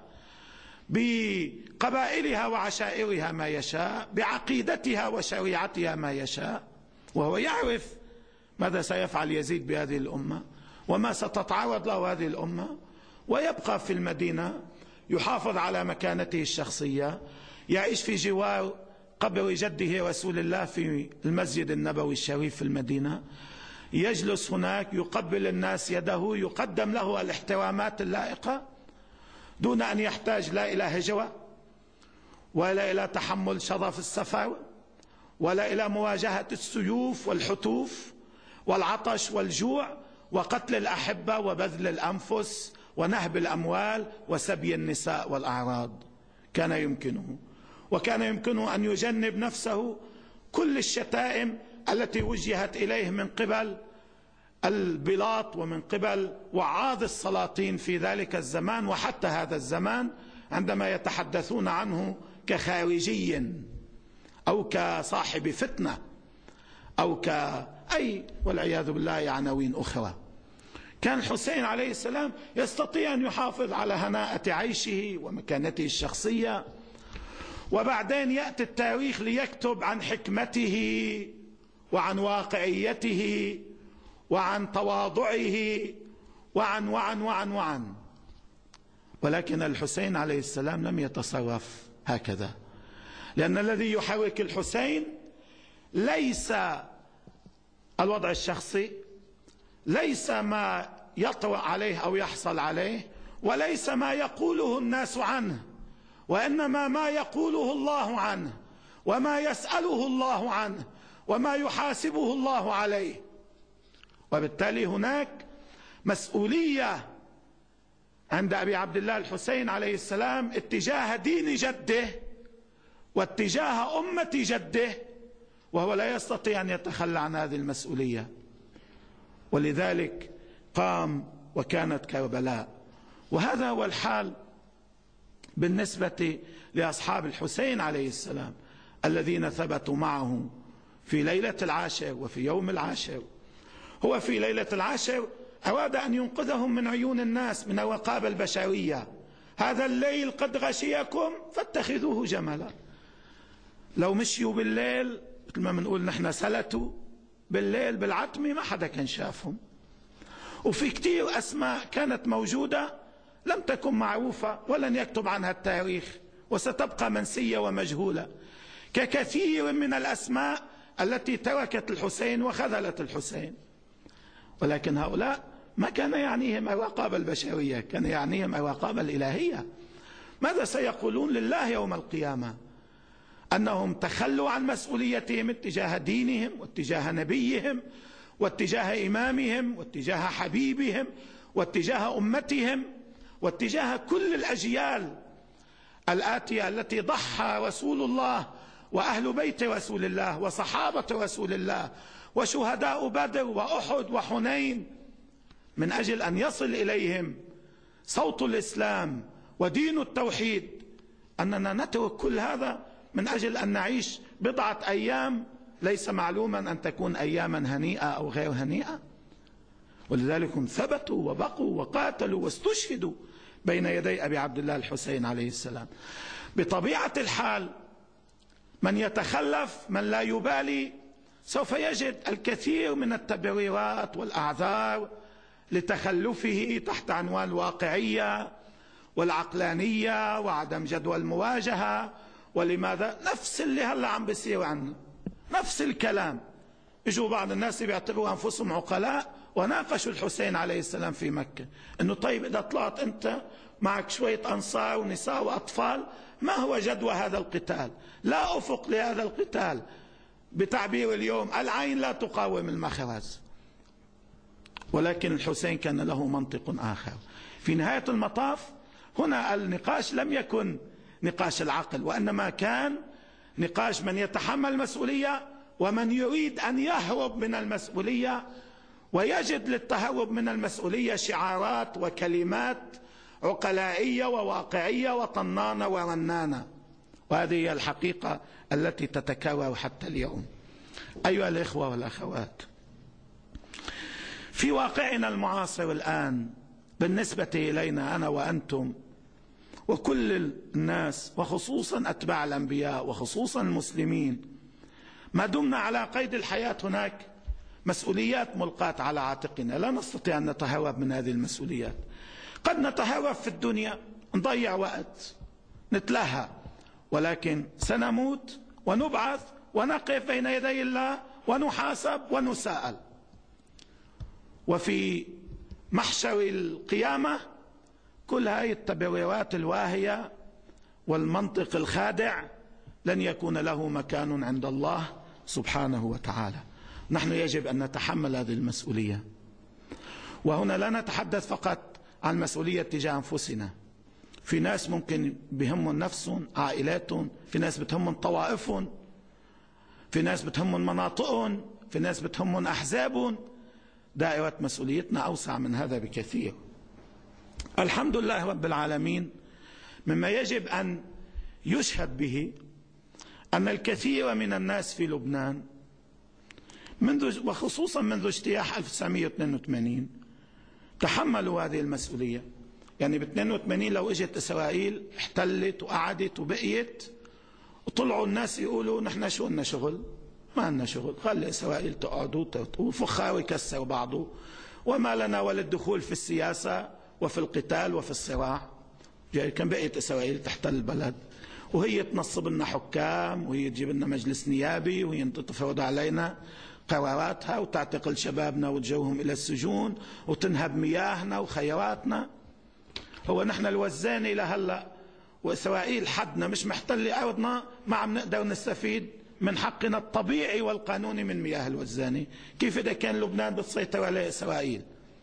بقبائلها وعشائرها ما يشاء، بعقيدتها وشريعتها ما يشاء، وهو يعرف ماذا سيفعل يزيد بهذه الأمة وما ستتعرض له هذه الأمة، ويبقى في المدينة يحافظ على مكانته الشخصية، يعيش في جوار قبر جده رسول الله في المسجد النبوي الشريف في المدينة، يجلس هناك يقبل الناس يده، يقدم له الاحترامات اللائقة دون أن يحتاج لا إلى هجرة ولا إلى تحمل شظف السفر ولا إلى مواجهة السيوف والحتوف والعطش والجوع وقتل الأحبة وبذل الأنفس ونهب الأموال وسبي النساء والأعراض. كان يمكنه، وكان يمكنه أن يجنب نفسه كل الشتائم التي وجهت إليه من قبل البلاط ومن قبل وعاظ السلاطين في ذلك الزمان وحتى هذا الزمان، عندما يتحدثون عنه كخارجي أو كصاحب فتنة أو كأي والعياذ بالله عناوين أخرى. كان الحسين عليه السلام يستطيع أن يحافظ على هناءة عيشه ومكانته الشخصية، وبعدين يأتي التاريخ ليكتب عن حكمته وعن واقعيته وعن تواضعه وعن وعن وعن وعن ولكن الحسين عليه السلام لم يتصرف هكذا، لأن الذي يحرك الحسين ليس الوضع الشخصي، ليس ما يطرأ عليه أو يحصل عليه، وليس ما يقوله الناس عنه، وإنما ما يقوله الله عنه وما يسأله الله عنه وما يحاسبه الله عليه. وبالتالي هناك مسؤولية عند أبي عبد الله الحسين عليه السلام اتجاه دين جده واتجاه أمة جده، وهو لا يستطيع أن يتخلى عن هذه المسؤولية. ولذلك قام وكانت كربلاء. وهذا هو الحال بالنسبة لأصحاب الحسين عليه السلام الذين ثبتوا معه في ليلة العاشر وفي يوم العاشر. هو في ليلة العاشر أراد أن ينقذهم من عيون الناس، من الرقابة البشرية. هذا الليل قد غشيكم فاتخذوه جملا. لو مشيوا بالليل مثل ما بنقول نحن سلتوا بالليل بالعتمة ما حدا كان شافهم. وفي كتير أسماء كانت موجودة لم تكن معروفة ولن يكتب عنها التاريخ وستبقى منسية ومجهولة، ككثير من الأسماء التي تركت الحسين وخذلت الحسين. ولكن هؤلاء ما كان يعنيهم الرقابة البشرية، كان يعنيهم الرقابة الإلهية. ماذا سيقولون لله يوم القيامة؟ أنهم تخلوا عن مسؤوليتهم اتجاه دينهم واتجاه نبيهم واتجاه إمامهم واتجاه حبيبهم واتجاه أمتهم واتجاه كل الأجيال الآتية التي ضحى رسول الله وأهل بيت رسول الله وصحابة رسول الله وشهداء بدر وأحد وحنين من أجل أن يصل إليهم صوت الإسلام ودين التوحيد، أننا نترك كل هذا من أجل أن نعيش بضعة أيام ليس معلوما أن تكون أياما هنيئة أو غير هنيئة. ولذلك هم ثبتوا وبقوا وقاتلوا واستشهدوا بين يدي أبي عبد الله الحسين عليه السلام. بطبيعة الحال من يتخلف، من لا يبالي، سوف يجد الكثير من التبريرات والأعذار لتخلفه تحت عنوان الواقعية والعقلانية وعدم جدوى المواجهة. ولماذا؟ نفس اللي هلا عم بيصير عنا، نفس الكلام. اجوا بعض الناس بيعتبروا انفسهم عقلاء وناقشوا الحسين عليه السلام في مكة، انه طيب اذا طلعت انت معك شوية انصار ونساء واطفال ما هو جدوى هذا القتال؟ لا افق لهذا القتال. بتعبير اليوم العين لا تقاوم المخرز. ولكن الحسين كان له منطق آخر. في نهاية المطاف هنا النقاش لم يكن نقاش العقل، وإنما كان نقاش من يتحمل المسؤولية ومن يريد أن يهرب من المسؤولية ويجد للتهرب من المسؤولية شعارات وكلمات عقلائية وواقعية وطنانة ورنانة. وهذه هي الحقيقة التي تتكرر حتى اليوم. أيها الإخوة والأخوات، في واقعنا المعاصر الآن بالنسبة إلينا أنا وأنتم وكل الناس وخصوصا أتباع الأنبياء وخصوصا المسلمين، ما دمنا على قيد الحياة هناك مسؤوليات ملقاة على عاتقنا، لا نستطيع أن نتهرب من هذه المسؤوليات. قد نتهرب في الدنيا، نضيع وقت، نتلهى، ولكن سنموت ونبعث ونقف بين يدي الله ونحاسب ونساءل. وفي محشر القيامة كل هذه التبريرات الواهية والمنطق الخادع لن يكون له مكان عند الله سبحانه وتعالى. نحن يجب أن نتحمل هذه المسؤولية. وهنا لا نتحدث فقط عن مسؤولية تجاه أنفسنا، في ناس ممكن بهمهم نفسهم، عائلاتهم، في ناس بتهمهم طوائفهم، في ناس بتهمهم مناطقهم، في ناس بتهمهم أحزابهم. دائرة مسؤوليتنا أوسع من هذا بكثير. الحمد لله رب العالمين، مما يجب أن يشهد به أن الكثير من الناس في لبنان منذ وخصوصا منذ اجتياح ألف وتسعمئة واثنين وثمانين تحملوا هذه المسؤولية. يعني ب اثنين وثمانين لو اجت إسرائيل احتلت وقعدت وبقيت وطلعوا الناس يقولوا نحن شو لنا شغل؟ ما لنا شغل، خلي إسرائيل تقعد وفخار ويكسر بعضه، وما لنا ولا الدخول في السياسة وفي القتال وفي الصراع. كان بقيت إسرائيل تحتل البلد وهي تنصب لنا حكام، وهي تجيب لنا مجلس نيابي، وهي تفرض علينا قراراتها وتعتقل شبابنا وتجوهم إلى السجون وتنهب مياهنا وخيراتنا. هو نحن الوزاني لهلا وإسرائيل حدنا مش محتل أرضنا، ما عم نقدر نستفيد من حقنا الطبيعي والقانوني من مياه الوزاني. كيف إذا كان لبنان بتسيطر عليه إسرائيل؟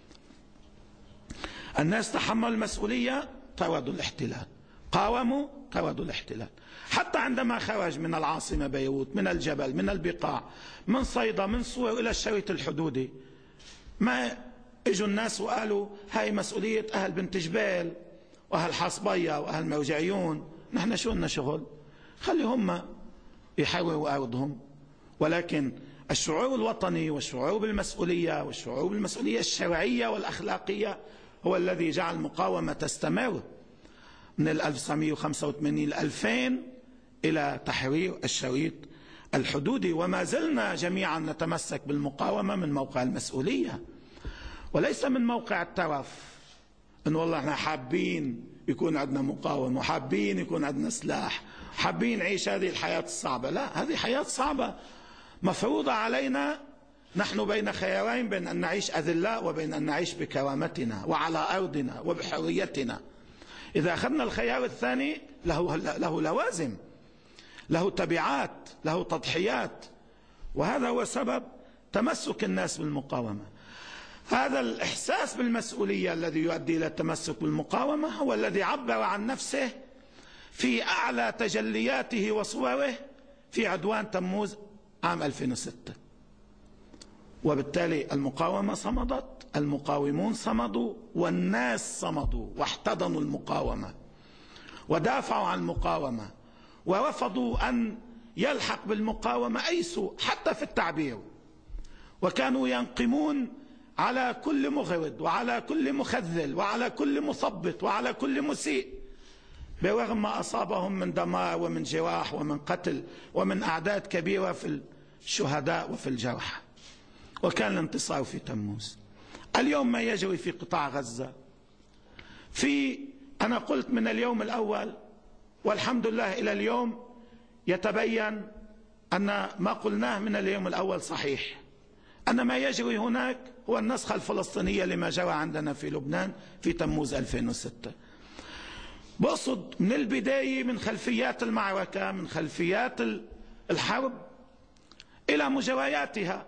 الناس تحملوا المسؤولية، طردوا الاحتلال، قاوموا، طردوا الاحتلال. حتى عندما خرج من العاصمة بيروت، من الجبل، من البقاع، من صيدا، من صور إلى الشريط الحدودي، ما اجوا الناس وقالوا هاي مسؤولية أهل بنت جبال وأهل حصبية وأهل مرجعيون، نحن شو لنا شغل؟ خلي هم يحرروا أرضهم. ولكن الشعور الوطني والشعور بالمسؤولية والشعور بالمسؤولية الشرعية والأخلاقية هو الذي جعل المقاومة تستمر من ألف وتسعمئة وخمسة وثمانين ل ألفين إلى تحرير الشريط الحدودي. وما زلنا جميعا نتمسك بالمقاومة من موقع المسؤولية وليس من موقع الترف، إن والله احنا حابين يكون عندنا مقاومة وحابين يكون عندنا سلاح، حابين نعيش هذه الحياة الصعبة. لا، هذه حياة صعبة مفروضة علينا. نحن بين خيارين، بين أن نعيش أذلاء وبين أن نعيش بكرامتنا وعلى أرضنا وبحريتنا. إذا أخذنا الخيار الثاني له, له لوازم، له تبعات، له تضحيات. وهذا هو سبب تمسك الناس بالمقاومة. هذا الإحساس بالمسؤولية الذي يؤدي إلى التمسك بالمقاومة هو الذي عبر عن نفسه في أعلى تجلياته وصوره في عدوان تموز عام ألفين وستة. وبالتالي المقاومة صمدت، المقاومون صمدوا، والناس صمدوا واحتضنوا المقاومة ودافعوا عن المقاومة ورفضوا أن يلحق بالمقاومة أي سوء حتى في التعبير. وكانوا ينقمون على كل مغرض وعلى كل مخذل وعلى كل مثبط وعلى كل مسيء، برغم ما أصابهم من دمار ومن جراح ومن قتل ومن أعداد كبيرة في الشهداء وفي الجرحى. وكان الانتصار في تموز. اليوم ما يجري في قطاع غزة، في أنا قلت من اليوم الأول والحمد لله إلى اليوم يتبين أن ما قلناه من اليوم الأول صحيح، أن ما يجري هناك هو النسخة الفلسطينية لما جرى عندنا في لبنان في تموز ألفين وستة. بقصد من البداية، من خلفيات المعركة، من خلفيات الحرب إلى مجرياتها.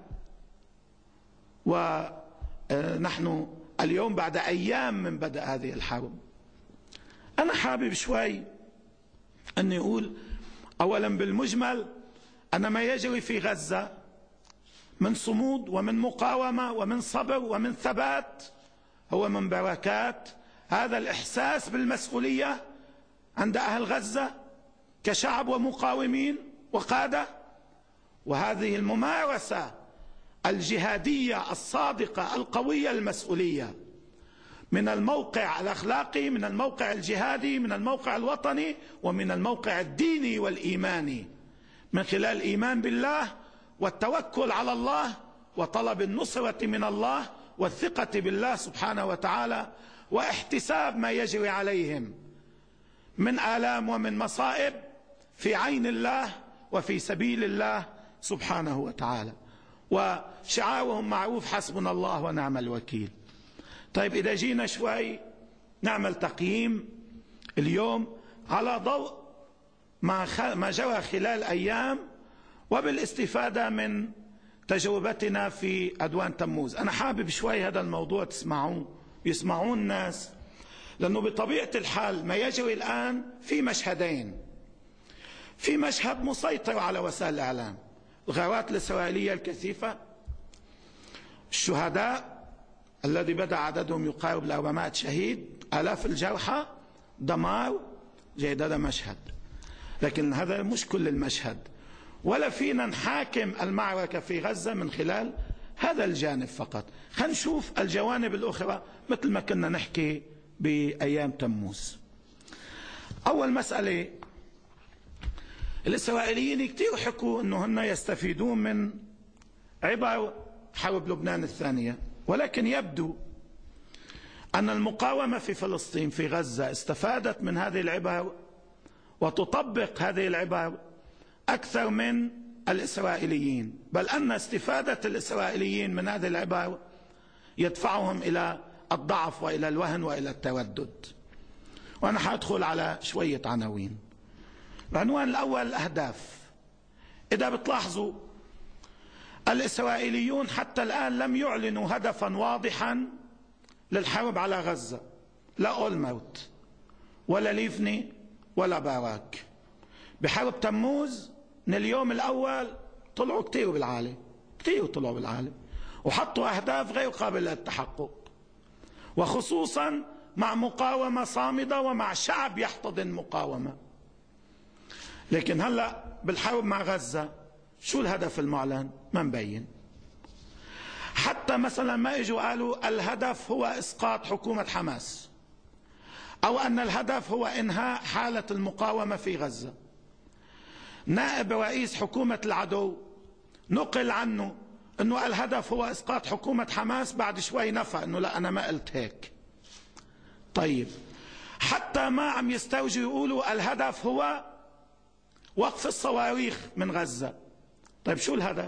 ونحن اليوم بعد أيام من بدء هذه الحرب، أنا حابب شوي أن يقول أولا بالمجمل أن ما يجري في غزة من صمود ومن مقاومة ومن صبر ومن ثبات هو من بركات هذا الإحساس بالمسؤولية عند أهل غزة كشعب ومقاومين وقادة، وهذه الممارسة الجهادية الصادقة القوية المسؤولية من الموقع الأخلاقي، من الموقع الجهادي، من الموقع الوطني، ومن الموقع الديني والإيماني، من خلال الإيمان بالله والتوكل على الله وطلب النصرة من الله والثقة بالله سبحانه وتعالى واحتساب ما يجري عليهم من آلام ومن مصائب في عين الله وفي سبيل الله سبحانه وتعالى. وشعارهم معروف: حسبنا الله ونعم الوكيل. طيب إذا جينا شوي نعمل تقييم اليوم على ضوء ما جرى خلال أيام وبالاستفادة من تجربتنا في عدوان تموز. أنا حابب شوي هذا الموضوع تسمعوه، يسمعون الناس، لأنه بطبيعة الحال ما يجري الآن في مشهدين. في مشهد مسيطر على وسائل الإعلام، الغارات الإسرائيلية الكثيفة، الشهداء الذي بدأ عددهم يقارب الأربعمائة شهيد، آلاف الجرحى، دمار، جيد، هذا مشهد. لكن هذا مش كل المشهد، ولا فينا نحاكم المعركة في غزة من خلال هذا الجانب فقط. خلينا نشوف الجوانب الأخرى مثل ما كنا نحكي بأيام تموز. أول مسألة، الإسرائيليين كتير حكوا أنه هن يستفيدون من عبر حرب لبنان الثانية، ولكن يبدو أن المقاومة في فلسطين في غزة استفادت من هذه العبر وتطبق هذه العبر أكثر من الإسرائيليين، بل أن استفادة الإسرائيليين من هذه العبر يدفعهم إلى الضعف وإلى الوهن وإلى التردد. وأنا حأدخل على شوية عناوين. العنوان الأول، الأهداف. إذا بتلاحظوا الإسرائيليون حتى الآن لم يعلنوا هدفا واضحا للحرب على غزة، لا أولمرت ولا ليفني ولا باراك. بحرب تموز من اليوم الأول طلعوا كتير بالعالي، كتير طلعوا بالعالي وحطوا أهداف غير قابلة للتحقق، وخصوصا مع مقاومة صامدة ومع شعب يحتضن مقاومة. لكن هلأ بالحرب مع غزة شو الهدف المعلن؟ ما مبين. حتى مثلا ما اجوا قالوا الهدف هو إسقاط حكومة حماس، أو أن الهدف هو إنهاء حالة المقاومة في غزة. نائب رئيس حكومة العدو نقل عنه أنه الهدف هو إسقاط حكومة حماس، بعد شوي نفى أنه لا أنا ما قلت هيك. طيب حتى ما عم يستوجوا يقولوا الهدف هو وقف الصواريخ من غزة. طيب شو الهدف؟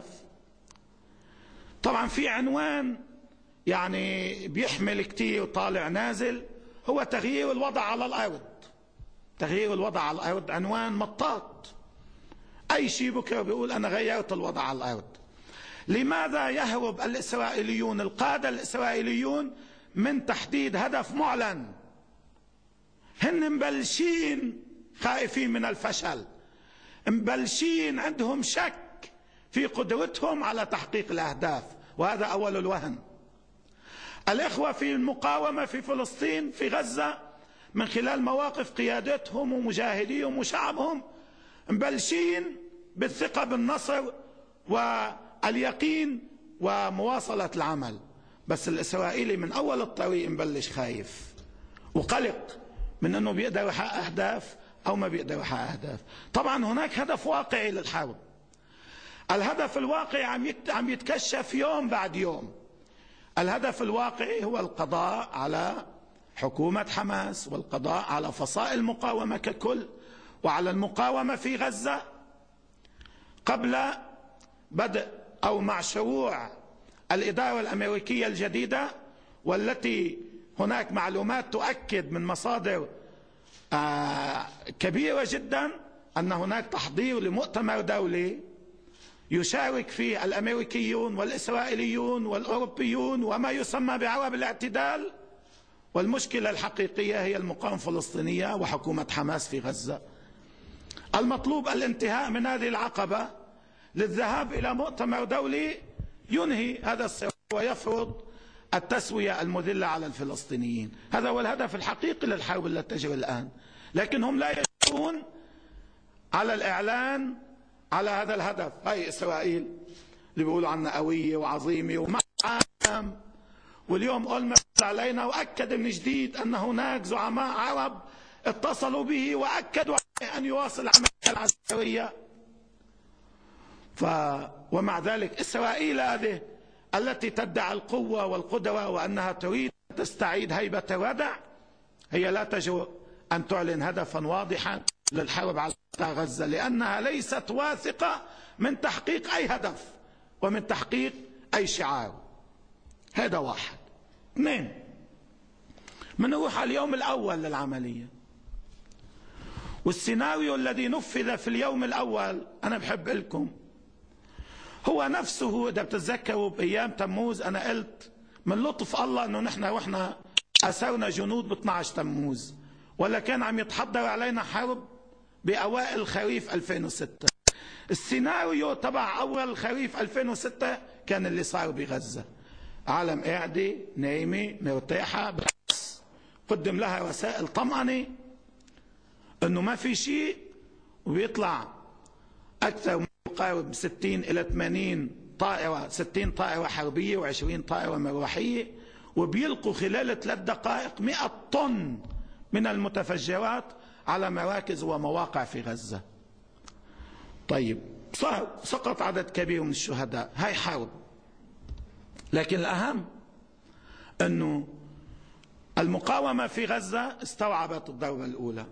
طبعا في عنوان يعني بيحمل كتير طالع نازل، هو تغيير الوضع على الأرض. تغيير الوضع على الأرض عنوان مطاط، أي شيء بكره بيقول أنا غيرت الوضع على الأرض. لماذا يهرب الإسرائيليون، القادة الإسرائيليون، من تحديد هدف معلن؟ هن مبلشين خائفين من الفشل، مبلشين عندهم شك في قدرتهم على تحقيق الأهداف، وهذا أول الوهن. الإخوة في المقاومة في فلسطين في غزة من خلال مواقف قيادتهم ومجاهديهم وشعبهم مبلشين بالثقة بالنصر واليقين ومواصلة العمل، بس الإسرائيلي من أول الطريق مبلش خايف وقلق من أنه بيقدر يحقق أهداف أو ما بيقدر يحقق أهداف. طبعا هناك هدف واقعي للحرب، الهدف الواقعي عم يتكشف يوم بعد يوم. الهدف الواقعي هو القضاء على حكومة حماس والقضاء على فصائل المقاومة ككل وعلى المقاومة في غزة قبل بدء أو مع شروع الإدارة الأمريكية الجديدة، والتي هناك معلومات تؤكد من مصادر كبيرة جدا أن هناك تحضير لمؤتمر دولي يشارك فيه الأمريكيون والإسرائيليون والأوروبيون وما يسمى بعرب الاعتدال، والمشكلة الحقيقية هي المقاومة الفلسطينية وحكومة حماس في غزة. المطلوب الانتهاء من هذه العقبة للذهاب إلى مؤتمر دولي ينهي هذا الصراع ويفرض التسوية المذلة على الفلسطينيين. هذا هو الهدف الحقيقي للحرب التي تجري الآن، لكن هم لا يجرون على الإعلان على هذا الهدف. هاي إسرائيل اللي بيقولوا عنها قوية وعظيمة ومعلم، واليوم أولمرت علينا وأكد من جديد أن هناك زعماء عرب اتصلوا به وأكدوا عليه أن يواصل العملية العسكرية. ف... ومع ذلك إسرائيل هذه التي تدعي القوة والقدرة وأنها تريد أن تستعيد هيبة الردع، هي لا تجرؤ أن تعلن هدفا واضحا للحرب على غزة، لأنها ليست واثقة من تحقيق أي هدف ومن تحقيق أي شعار. هذا واحد. اثنين، منروح على اليوم الأول للعملية، والسيناريو الذي نفذ في اليوم الأول أنا بحب لكم هو نفسه إذا بتتذكروا بأيام تموز أنا قلت من لطف الله أنه نحن وإحنا أسرنا جنود ب اثني عشر تموز، ولا كان عم يتحضر علينا حرب بأوائل خريف ألفين وستة. السيناريو تبع أول خريف ألفين وستة كان اللي صار بغزة، عالم قاعدة نايمة مرتاحة، بس قدم لها وسائل طمأنة أنه ما في شيء، وبيطلع أكثر من يقارب ستين إلى ثمانين طائرة، ستين طائرة حربية وعشرين طائرة مروحية، وبيلقوا خلال ثلاث دقائق مئة طن من المتفجرات على مراكز ومواقع في غزة. طيب صار سقط عدد كبير من الشهداء، هاي حرب. لكن الأهم أنه المقاومة في غزة استوعبت الضربة الأولى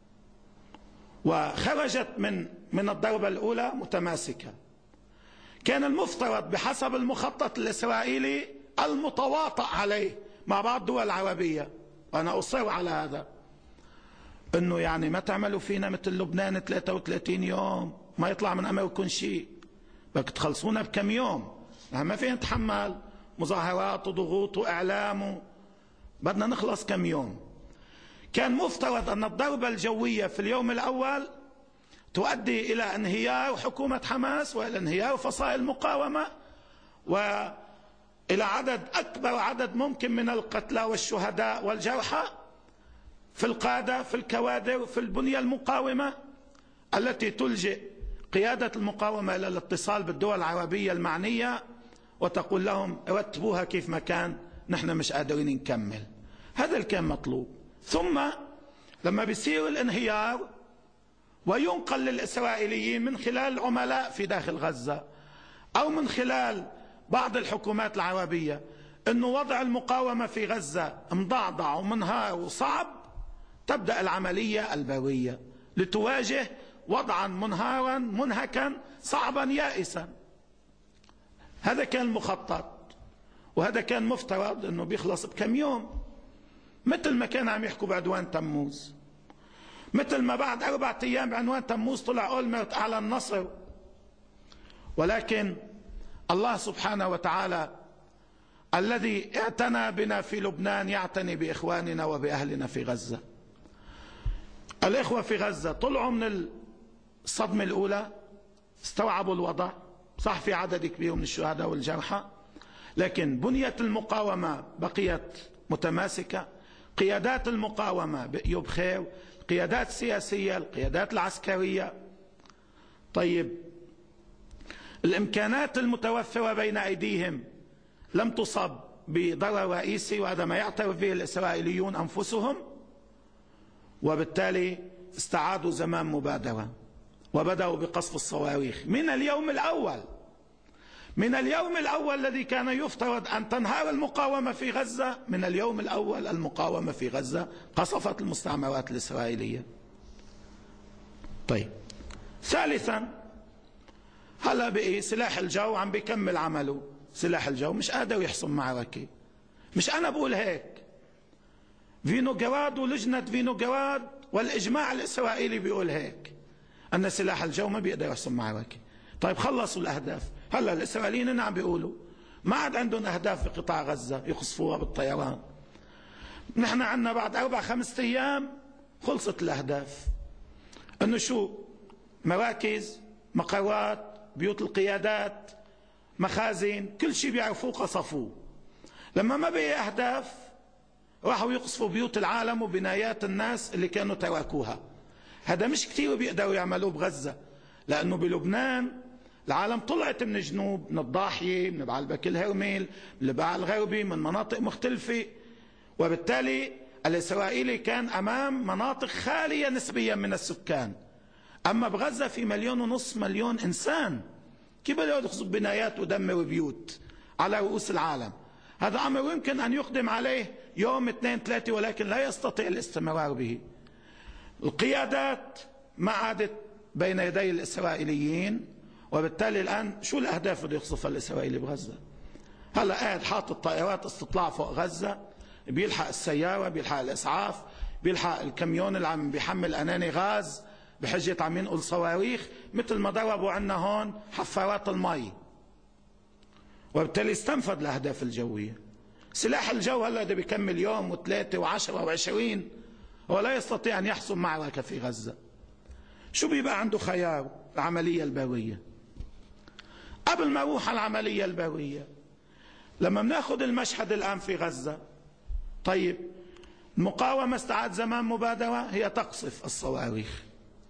وخرجت من من الضربة الأولى متماسكة. كان المفترض بحسب المخطط الإسرائيلي المتواطئ عليه مع بعض الدول العربية، وأنا أصر على هذا، أنه يعني ما تعملوا فينا مثل لبنان ثلاثة وثلاثين يوم ما يطلع من أمركم شيء، بدك تخلصونا بكم يوم، ما فينا نتحمل مظاهرات وضغوط وإعلام، بدنا نخلص كم يوم. كان مفترض أن الضربة الجوية في اليوم الأول تؤدي إلى انهيار حكومة حماس وإلى انهيار فصائل المقاومة وإلى عدد أكبر عدد ممكن من القتلى والشهداء والجرحى في القادة، في الكوادر، في البنية المقاومة التي تلجئ قيادة المقاومة إلى الاتصال بالدول العربية المعنية وتقول لهم رتبوها كيف ما كان، نحن مش قادرين نكمل. هذا اللي كان مطلوب. ثم لما بيصير الانهيار وينقل للإسرائيليين من خلال العملاء في داخل غزة أو من خلال بعض الحكومات العربية أنه وضع المقاومة في غزة مضعضع ومنهار وصعب، تبدأ العملية البرية لتواجه وضعا منهارا منهكا صعبا يائسا. هذا كان المخطط، وهذا كان مفترض أنه بيخلص بكم يوم، مثل ما كان عم يحكوا بعدوان تموز، مثل ما بعد أربعة أيام بعنوان تموز طلع أولمرت أعلن النصر. ولكن الله سبحانه وتعالى الذي اعتنى بنا في لبنان يعتني بإخواننا وبأهلنا في غزة. الإخوة في غزة طلعوا من الصدمة الأولى، استوعبوا الوضع، صح في عدد كبير من الشهداء والجرحى، لكن بنية المقاومة بقيت متماسكة، قيادات المقاومة بقيوا بخير، القيادات السياسية، القيادات العسكرية. طيب الإمكانات المتوفرة بين أيديهم لم تصب بضرر رئيسي، وهذا ما يعترف به الإسرائيليون أنفسهم، وبالتالي استعادوا زمان مبادرة وبدأوا بقصف الصواريخ من اليوم الأول. من اليوم الأول الذي كان يفترض أن تنهار المقاومة في غزة، من اليوم الأول المقاومة في غزة قصفت المستعمرات الإسرائيلية. طيب ثالثا، هلا بقي سلاح الجو عم بيكمل عمله. سلاح الجو مش قادر يحسم معركة، مش أنا بقول هيك، فينوغراد ولجنة فينوغراد والإجماع الإسرائيلي بيقول هيك، أن سلاح الجو ما بيقدر يحسم معركة. طيب خلصوا الأهداف. هلا الإسرائيليين عم بيقولوا ما عاد عندهم أهداف في قطاع غزة يقصفوها بالطيران. نحن عندنا بعد أربع خمسة أيام خلصت الأهداف، أنه شو مراكز، مقرات، بيوت القيادات، مخازن، كل شيء بيعرفوه قصفوه. لما ما بقي أهداف راحوا يقصفوا بيوت العالم وبنايات الناس اللي كانوا تركوها. هذا مش كتير بيقدروا يعملوه بغزة، لأنه بلبنان العالم طلعت من الجنوب، من الضاحية، من بعلبك الهرميل، من الباع الغربي، من مناطق مختلفة، وبالتالي الإسرائيلي كان أمام مناطق خالية نسبيا من السكان. أما بغزة في مليون ونصف مليون إنسان، كيف بده يقصف بنايات ودمر بيوت على رؤوس العالم؟ هذا أمر يمكن أن يقدم عليه يوم اثنين ثلاثة، ولكن لا يستطيع الاستمرار به. القيادات ما عادت بين يدي الإسرائيليين، وبالتالي الآن شو الأهداف اللي يقصفها الإسرائيلي بغزة؟ هلا قاعد حاطط طائرات استطلاع فوق غزة، بيلحق السيارة، بيلحق الإسعاف، بيلحق الكاميون اللي عم بيحمل أناني غاز بحجة عم ينقل صواريخ، مثل ما ضربوا عنا هون حفارات المي. وبالتالي استنفذ الأهداف الجوية. سلاح الجو هلا ده بيكمل يوم وثلاثة وعشرة وعشرين، هو لا يستطيع أن يحسم معركة في غزة. شو بيبقى عنده خيار؟ العملية البرية. قبل ما أروح على العملية البرية، لما بناخد المشهد الآن في غزة، طيب المقاومة استعاد زمان مبادرة، هي تقصف الصواريخ.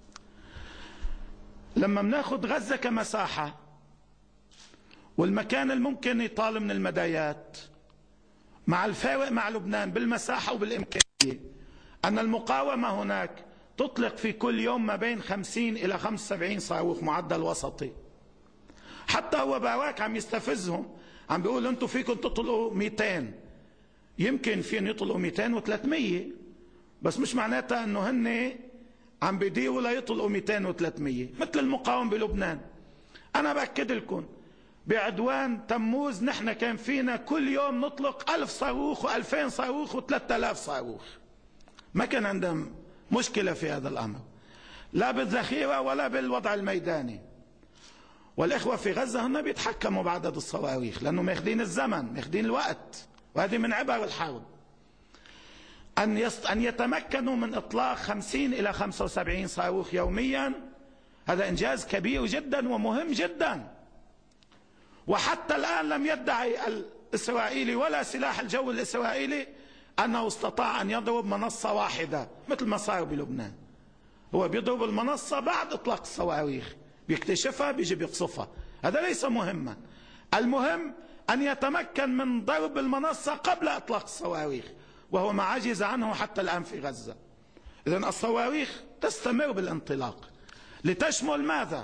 لما بناخد غزة كمساحة والمكان الممكن يطال من المدايات، مع الفارق مع لبنان بالمساحة وبالإمكانية، أن المقاومة هناك تطلق في كل يوم ما بين خمسين إلى خمسة وسبعين صاروخ معدل وسطي. حتى هو باراك عم يستفزهم، عم بيقول أنتم فيكم تطلقوا مئتين، يمكن فين يطلقوا مئتين وثلاثمية، بس مش معناتها أنه هن عم بيديروا لا يطلقوا مئتين وثلاثمية مثل المقاوم بلبنان. أنا بأكد لكم بعدوان تموز نحن كان فينا كل يوم نطلق ألف صاروخ وألفين صاروخ وثلاثة آلاف صاروخ، ما كان عندهم مشكلة في هذا الأمر، لا بالذخيرة ولا بالوضع الميداني. والإخوة في غزة هن بيتحكموا بعدد الصواريخ لأنه ماخدين الزمن، ماخدين الوقت، وهذه من عبر الحرب. أن يست... أن يتمكنوا من إطلاق خمسين إلى خمسة وسبعين صاروخ يوميا، هذا إنجاز كبير جدا ومهم جدا. وحتى الآن لم يدعي الإسرائيلي ولا سلاح الجو الإسرائيلي أنه استطاع أن يضرب منصة واحدة مثل ما صار بلبنان. هو بيضرب المنصة بعد إطلاق الصواريخ، بيكتشفها بيجي بيقصفها، هذا ليس مهما. المهم أن يتمكن من ضرب المنصة قبل إطلاق الصواريخ، وهو ما عجز عنه حتى الآن في غزة. إذن الصواريخ تستمر بالانطلاق لتشمل ماذا؟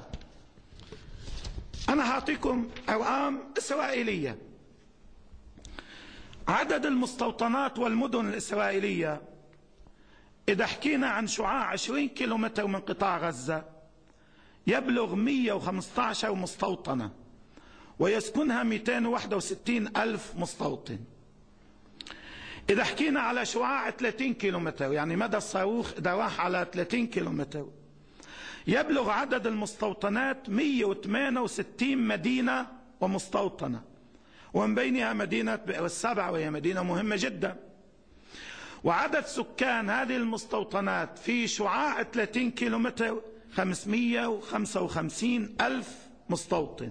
أنا هعطيكم أرقام إسرائيلية. عدد المستوطنات والمدن الإسرائيلية إذا حكينا عن شعاع عشرين كيلومتر من قطاع غزة يبلغ مئة وخمسة عشر مستوطنة ويسكنها مئتين وواحد وستين ألف مستوطن. إذا حكينا على شعاع ثلاثين كيلومتر، يعني مدى الصاروخ إذا راح على ثلاثين كيلومتر، يبلغ عدد المستوطنات مئة وثمانية وستين مدينة ومستوطنة، ومن بينها مدينة بئر السبع وهي مدينة مهمة جدا. وعدد سكان هذه المستوطنات في شعاع ثلاثين كيلومتر خمسمئة وخمسة وخمسين ألف مستوطن.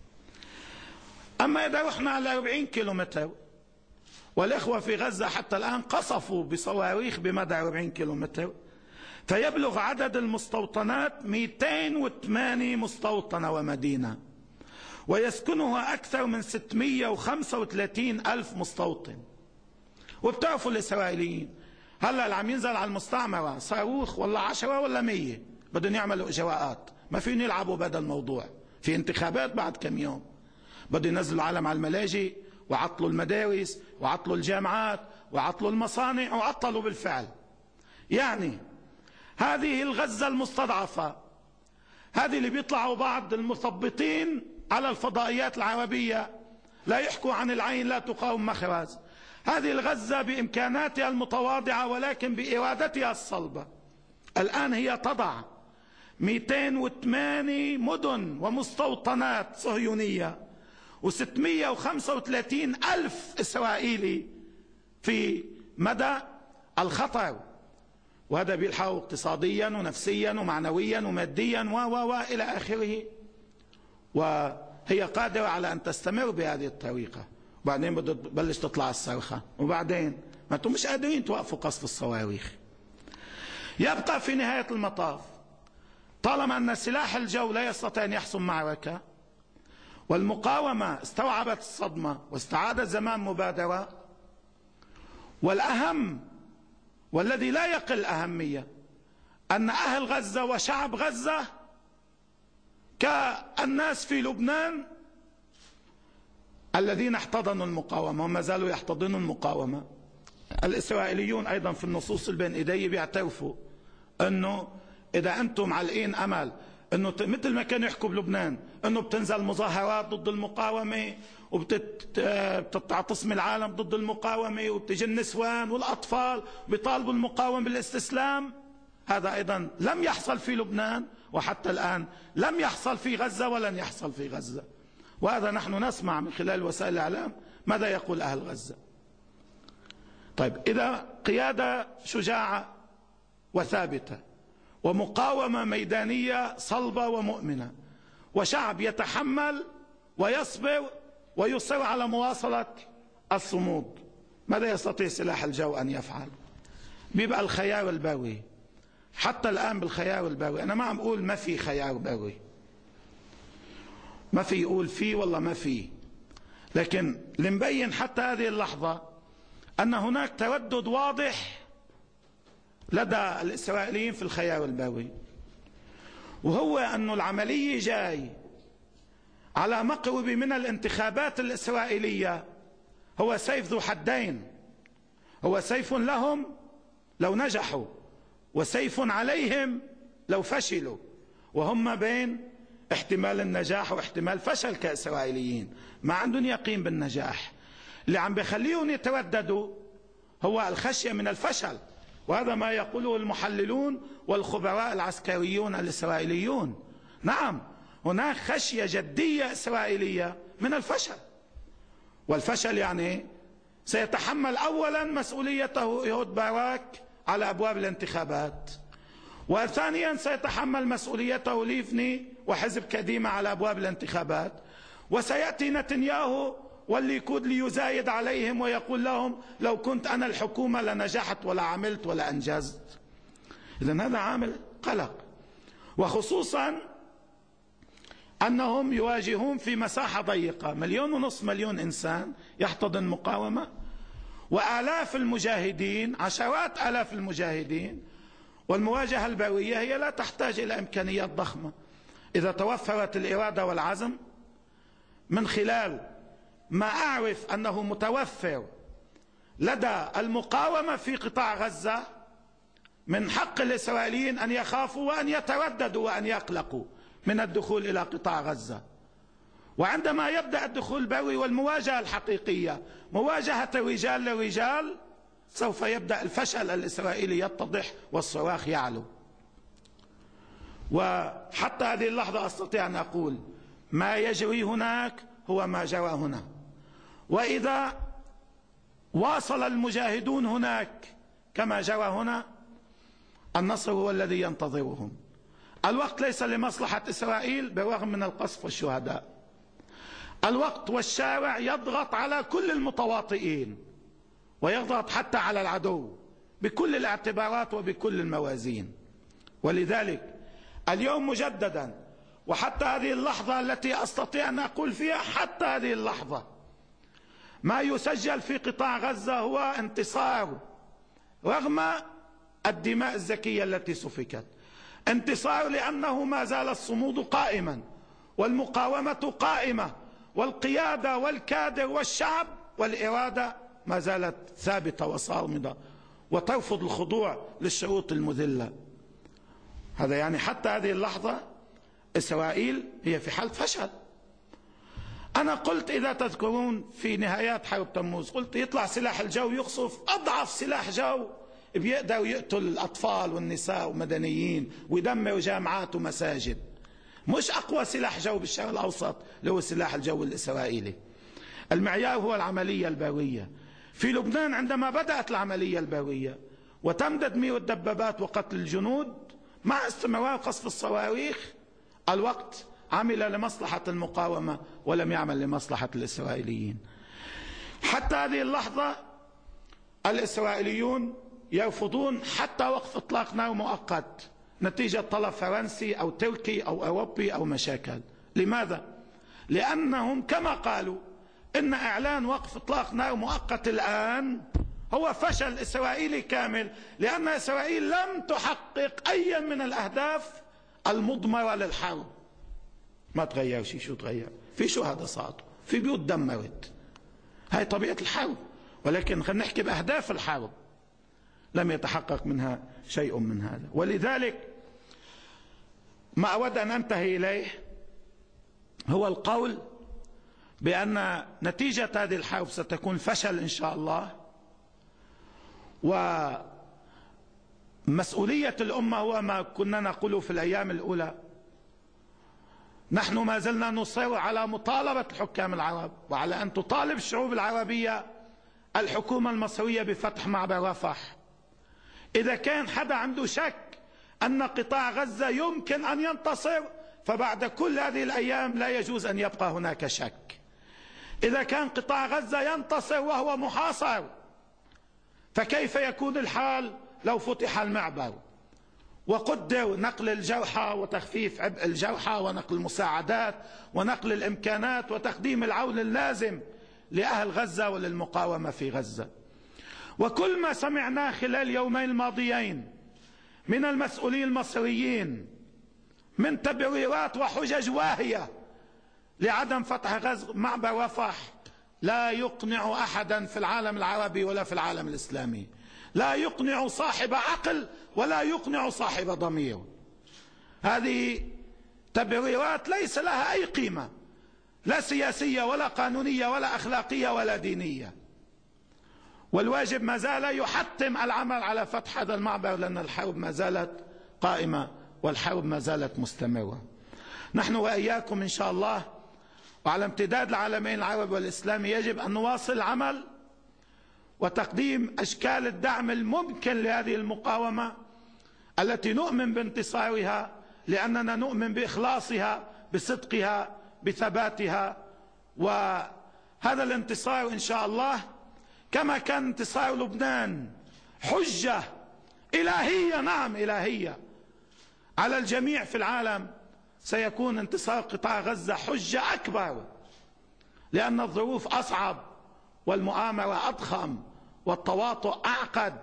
أما إذا رحنا على أربعين كيلومتر، والإخوة في غزة حتى الآن قصفوا بصواريخ بمدى أربعين كيلومتر، فيبلغ عدد المستوطنات مئتين وثمانية مستوطنة ومدينة، ويسكنها أكثر من ستمئة وخمسة وثلاثين ألف مستوطن. وبتعرفوا الإسرائيليين هلا اللي عم ينزل على المستعمرة صاروخ ولا عشرة ولا مية بدهم يعملوا إجراءات، ما فين يلعبوا بهذا الموضوع، في انتخابات بعد كم يوم، بدهم ينزلوا العالم على الملاجئ وعطلوا المدارس وعطلوا الجامعات وعطلوا المصانع وعطلوا بالفعل. يعني هذه الغزة المستضعفة، هذه اللي بيطلعوا بعض المثبطين على الفضائيات العربية لا يحكوا عن العين لا تقاوم مخرز، هذه الغزة بإمكاناتها المتواضعة ولكن بإرادتها الصلبة الآن هي تضع مئتين وثمانية مدن ومستوطنات صهيونية وستمئة وخمسة وثلاثين ألف إسرائيلي في مدى الخطر، وهذا بيلحقه اقتصاديا ونفسيا ومعنويا وماديا و و و إلى آخره. وهي قادرة على أن تستمر بهذه الطريقة، وبعدين بدها تبلش تطلع الصرخة، وبعدين ما انتم مش قادرين توقفوا قصف الصواريخ. يبقى في نهاية المطاف طالما أن سلاح الجو لا يستطيع أن يحسم معركة، والمقاومة استوعبت الصدمة واستعادت زمان مبادرة، والأهم والذي لا يقل أهمية أن أهل غزة وشعب غزة كالناس في لبنان الذين احتضنوا المقاومة وما زالوا يحتضنوا المقاومة. الإسرائيليون أيضا في النصوص اللي بين إيدي بيعترفوا أنه إذا أنتم معلقين أمل أنه مثل ما كانوا يحكوا بلبنان أنه بتنزل مظاهرات ضد المقاومة وبتعتصم العالم ضد المقاومة وبتجي النسوان والأطفال بيطالبوا المقاومة بالاستسلام، هذا أيضا لم يحصل في لبنان، وحتى الآن لم يحصل في غزة ولن يحصل في غزة. وهذا نحن نسمع من خلال وسائل الإعلام ماذا يقول أهل غزة. طيب إذا قيادة شجاعة وثابتة ومقاومة ميدانية صلبة ومؤمنة وشعب يتحمل ويصبر ويصر على مواصلة الصمود، ماذا يستطيع سلاح الجو أن يفعل؟ بيبقى الخيار البري. حتى الآن بالخيار البري، أنا ما عم أقول ما في خيار بري، ما في يقول في والله ما في، لكن لنبين حتى هذه اللحظة أن هناك تردد واضح لدى الإسرائيليين في الخيار البري، وهو أن العملية جاي على مقرب من الانتخابات الإسرائيلية، هو سيف ذو حدين، هو سيف لهم لو نجحوا وسيف عليهم لو فشلوا، وهم بين احتمال النجاح واحتمال فشل كإسرائيليين، ما عندهم يقين بالنجاح. اللي عم بيخليهم يترددوا هو الخشية من الفشل، وهذا ما يقوله المحللون والخبراء العسكريون الإسرائيليون. نعم هناك خشية جدية إسرائيلية من الفشل، والفشل يعني سيتحمل أولا مسؤوليته يهود باراك على أبواب الانتخابات، وثانيا سيتحمل مسؤوليته ليفني وحزب كديمة على أبواب الانتخابات، وسيأتي نتنياهو والليكود ليزايد عليهم ويقول لهم لو كنت أنا الحكومة لنجحت ولا عملت ولا أنجزت. إذن هذا عامل قلق، وخصوصا أنهم يواجهون في مساحة ضيقة، مليون ونصف مليون إنسان يحتضن مقاومة، وآلاف المجاهدين، عشرات آلاف المجاهدين، والمواجهة البرية هي لا تحتاج إلى إمكانيات ضخمة إذا توفرت الإرادة والعزم. من خلال ما أعرف أنه متوفر لدى المقاومة في قطاع غزة، من حق الإسرائيليين أن يخافوا وأن يترددوا وأن يقلقوا من الدخول إلى قطاع غزة. وعندما يبدأ الدخول البري والمواجهة الحقيقية، مواجهة الرجال للرجال، سوف يبدأ الفشل الإسرائيلي يتضح والصراخ يعلو. وحتى هذه اللحظة أستطيع أن أقول ما يجري هناك هو ما جرى هنا، وإذا واصل المجاهدون هناك كما جرى هنا، النصر هو الذي ينتظرهم. الوقت ليس لمصلحة إسرائيل بالرغم من القصف والشهداء، الوقت والشارع يضغط على كل المتواطئين ويضغط حتى على العدو بكل الاعتبارات وبكل الموازين. ولذلك اليوم مجددا، وحتى هذه اللحظة التي أستطيع أن أقول فيها حتى هذه اللحظة، ما يسجل في قطاع غزة هو انتصار رغم الدماء الزكية التي سفكت، انتصار لأنه ما زال الصمود قائما والمقاومة قائمة والقيادة والكادر والشعب والإرادة ما زالت ثابتة وصامدة وترفض الخضوع للشروط المذلة. هذا يعني حتى هذه اللحظة إسرائيل هي في حالة فشل. أنا قلت إذا تذكرون في نهايات حرب تموز، قلت يطلع سلاح الجو يقصف أضعف سلاح جو بيقدر يقتل الأطفال والنساء ومدنيين ويدمر جامعات ومساجد، مش أقوى سلاح جو بالشرق الأوسط اللي هو سلاح الجو الإسرائيلي. المعيار هو العملية البرية. في لبنان عندما بدأت العملية البرية وتم تدمير الدبابات وقتل الجنود مع استمرار قصف الصواريخ، الوقت عمل لمصلحة المقاومة ولم يعمل لمصلحة الإسرائيليين. حتى هذه اللحظة الإسرائيليون يرفضون حتى وقف إطلاق نار مؤقت نتيجة طلب فرنسي أو تركي أو أوروبي أو مشاكل. لماذا؟ لأنهم كما قالوا إن إعلان وقف إطلاق نار مؤقت الآن هو فشل إسرائيلي كامل، لأن إسرائيل لم تحقق أي من الأهداف المضمرة للحرب. ما تغير شيء. شو تغير؟ في شهداء صادوا، في بيوت دمرت، هاي طبيعة الحرب، ولكن خلينا نحكي بأهداف الحرب لم يتحقق منها شيء من هذا. ولذلك ما أود أن أنتهي إليه هو القول بأن نتيجة هذه الحرب ستكون فشل إن شاء الله، ومسؤولية الأمة هو ما كنا نقوله في الأيام الأولى، نحن ما زلنا نصر على مطالبة الحكام العرب وعلى أن تطالب الشعوب العربية الحكومة المصرية بفتح معبر رفح. إذا كان حدا عنده شك أن قطاع غزة يمكن أن ينتصر، فبعد كل هذه الأيام لا يجوز أن يبقى هناك شك. إذا كان قطاع غزة ينتصر وهو محاصر، فكيف يكون الحال لو فتح المعبر وقدر نقل الجرحى وتخفيف عبء الجرحى ونقل المساعدات ونقل الإمكانات وتقديم العون اللازم لأهل غزة وللمقاومة في غزة. وكل ما سمعناه خلال اليومين الماضيين من المسؤولين المصريين من تبريرات وحجج واهية لعدم فتح غزة معبر رفح لا يقنع أحدا في العالم العربي ولا في العالم الإسلامي، لا يقنع صاحب عقل ولا يقنع صاحب ضمير. هذه تبريرات ليس لها أي قيمة، لا سياسية ولا قانونية ولا أخلاقية ولا دينية. والواجب ما زال يحتم العمل على فتح هذا المعبر، لأن الحرب ما زالت قائمة والحرب ما زالت مستمرة. نحن وإياكم إن شاء الله وعلى امتداد العالمين العربي والإسلامي يجب أن نواصل العمل وتقديم أشكال الدعم الممكن لهذه المقاومة التي نؤمن بانتصارها، لأننا نؤمن بإخلاصها بصدقها بثباتها. وهذا الانتصار إن شاء الله كما كان انتصار لبنان حجة إلهية، نعم إلهية، على الجميع في العالم، سيكون انتصار قطاع غزة حجة أكبر، لأن الظروف أصعب والمؤامرة أضخم والتواطؤ أعقد،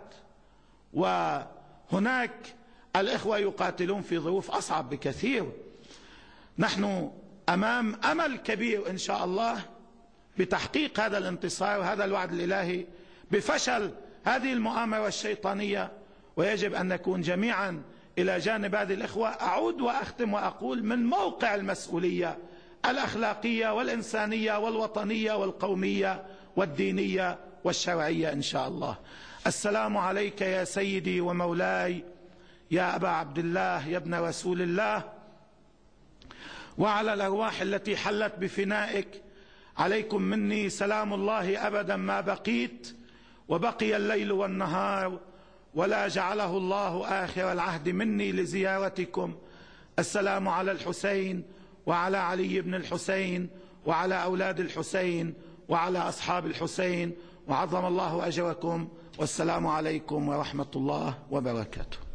وهناك الإخوة يقاتلون في ظروف أصعب بكثير. نحن أمام أمل كبير إن شاء الله بتحقيق هذا الانتصار وهذا الوعد الإلهي بفشل هذه المؤامرة الشيطانية، ويجب أن نكون جميعا إلى جانب هذه الإخوة. أعود وأختم وأقول من موقع المسؤولية الأخلاقية والإنسانية والوطنية والقومية والدينية والشرعية إن شاء الله. السلام عليك يا سيدي ومولاي يا أبا عبد الله يا ابن رسول الله، وعلى الأرواح التي حلت بفنائك عليكم مني سلام الله أبدا ما بقيت وبقي الليل والنهار، ولا جعله الله آخر العهد مني لزيارتكم. السلام على الحسين وعلى علي بن الحسين وعلى أولاد الحسين وعلى أصحاب الحسين، وعظم الله أجركم، والسلام عليكم ورحمة الله وبركاته.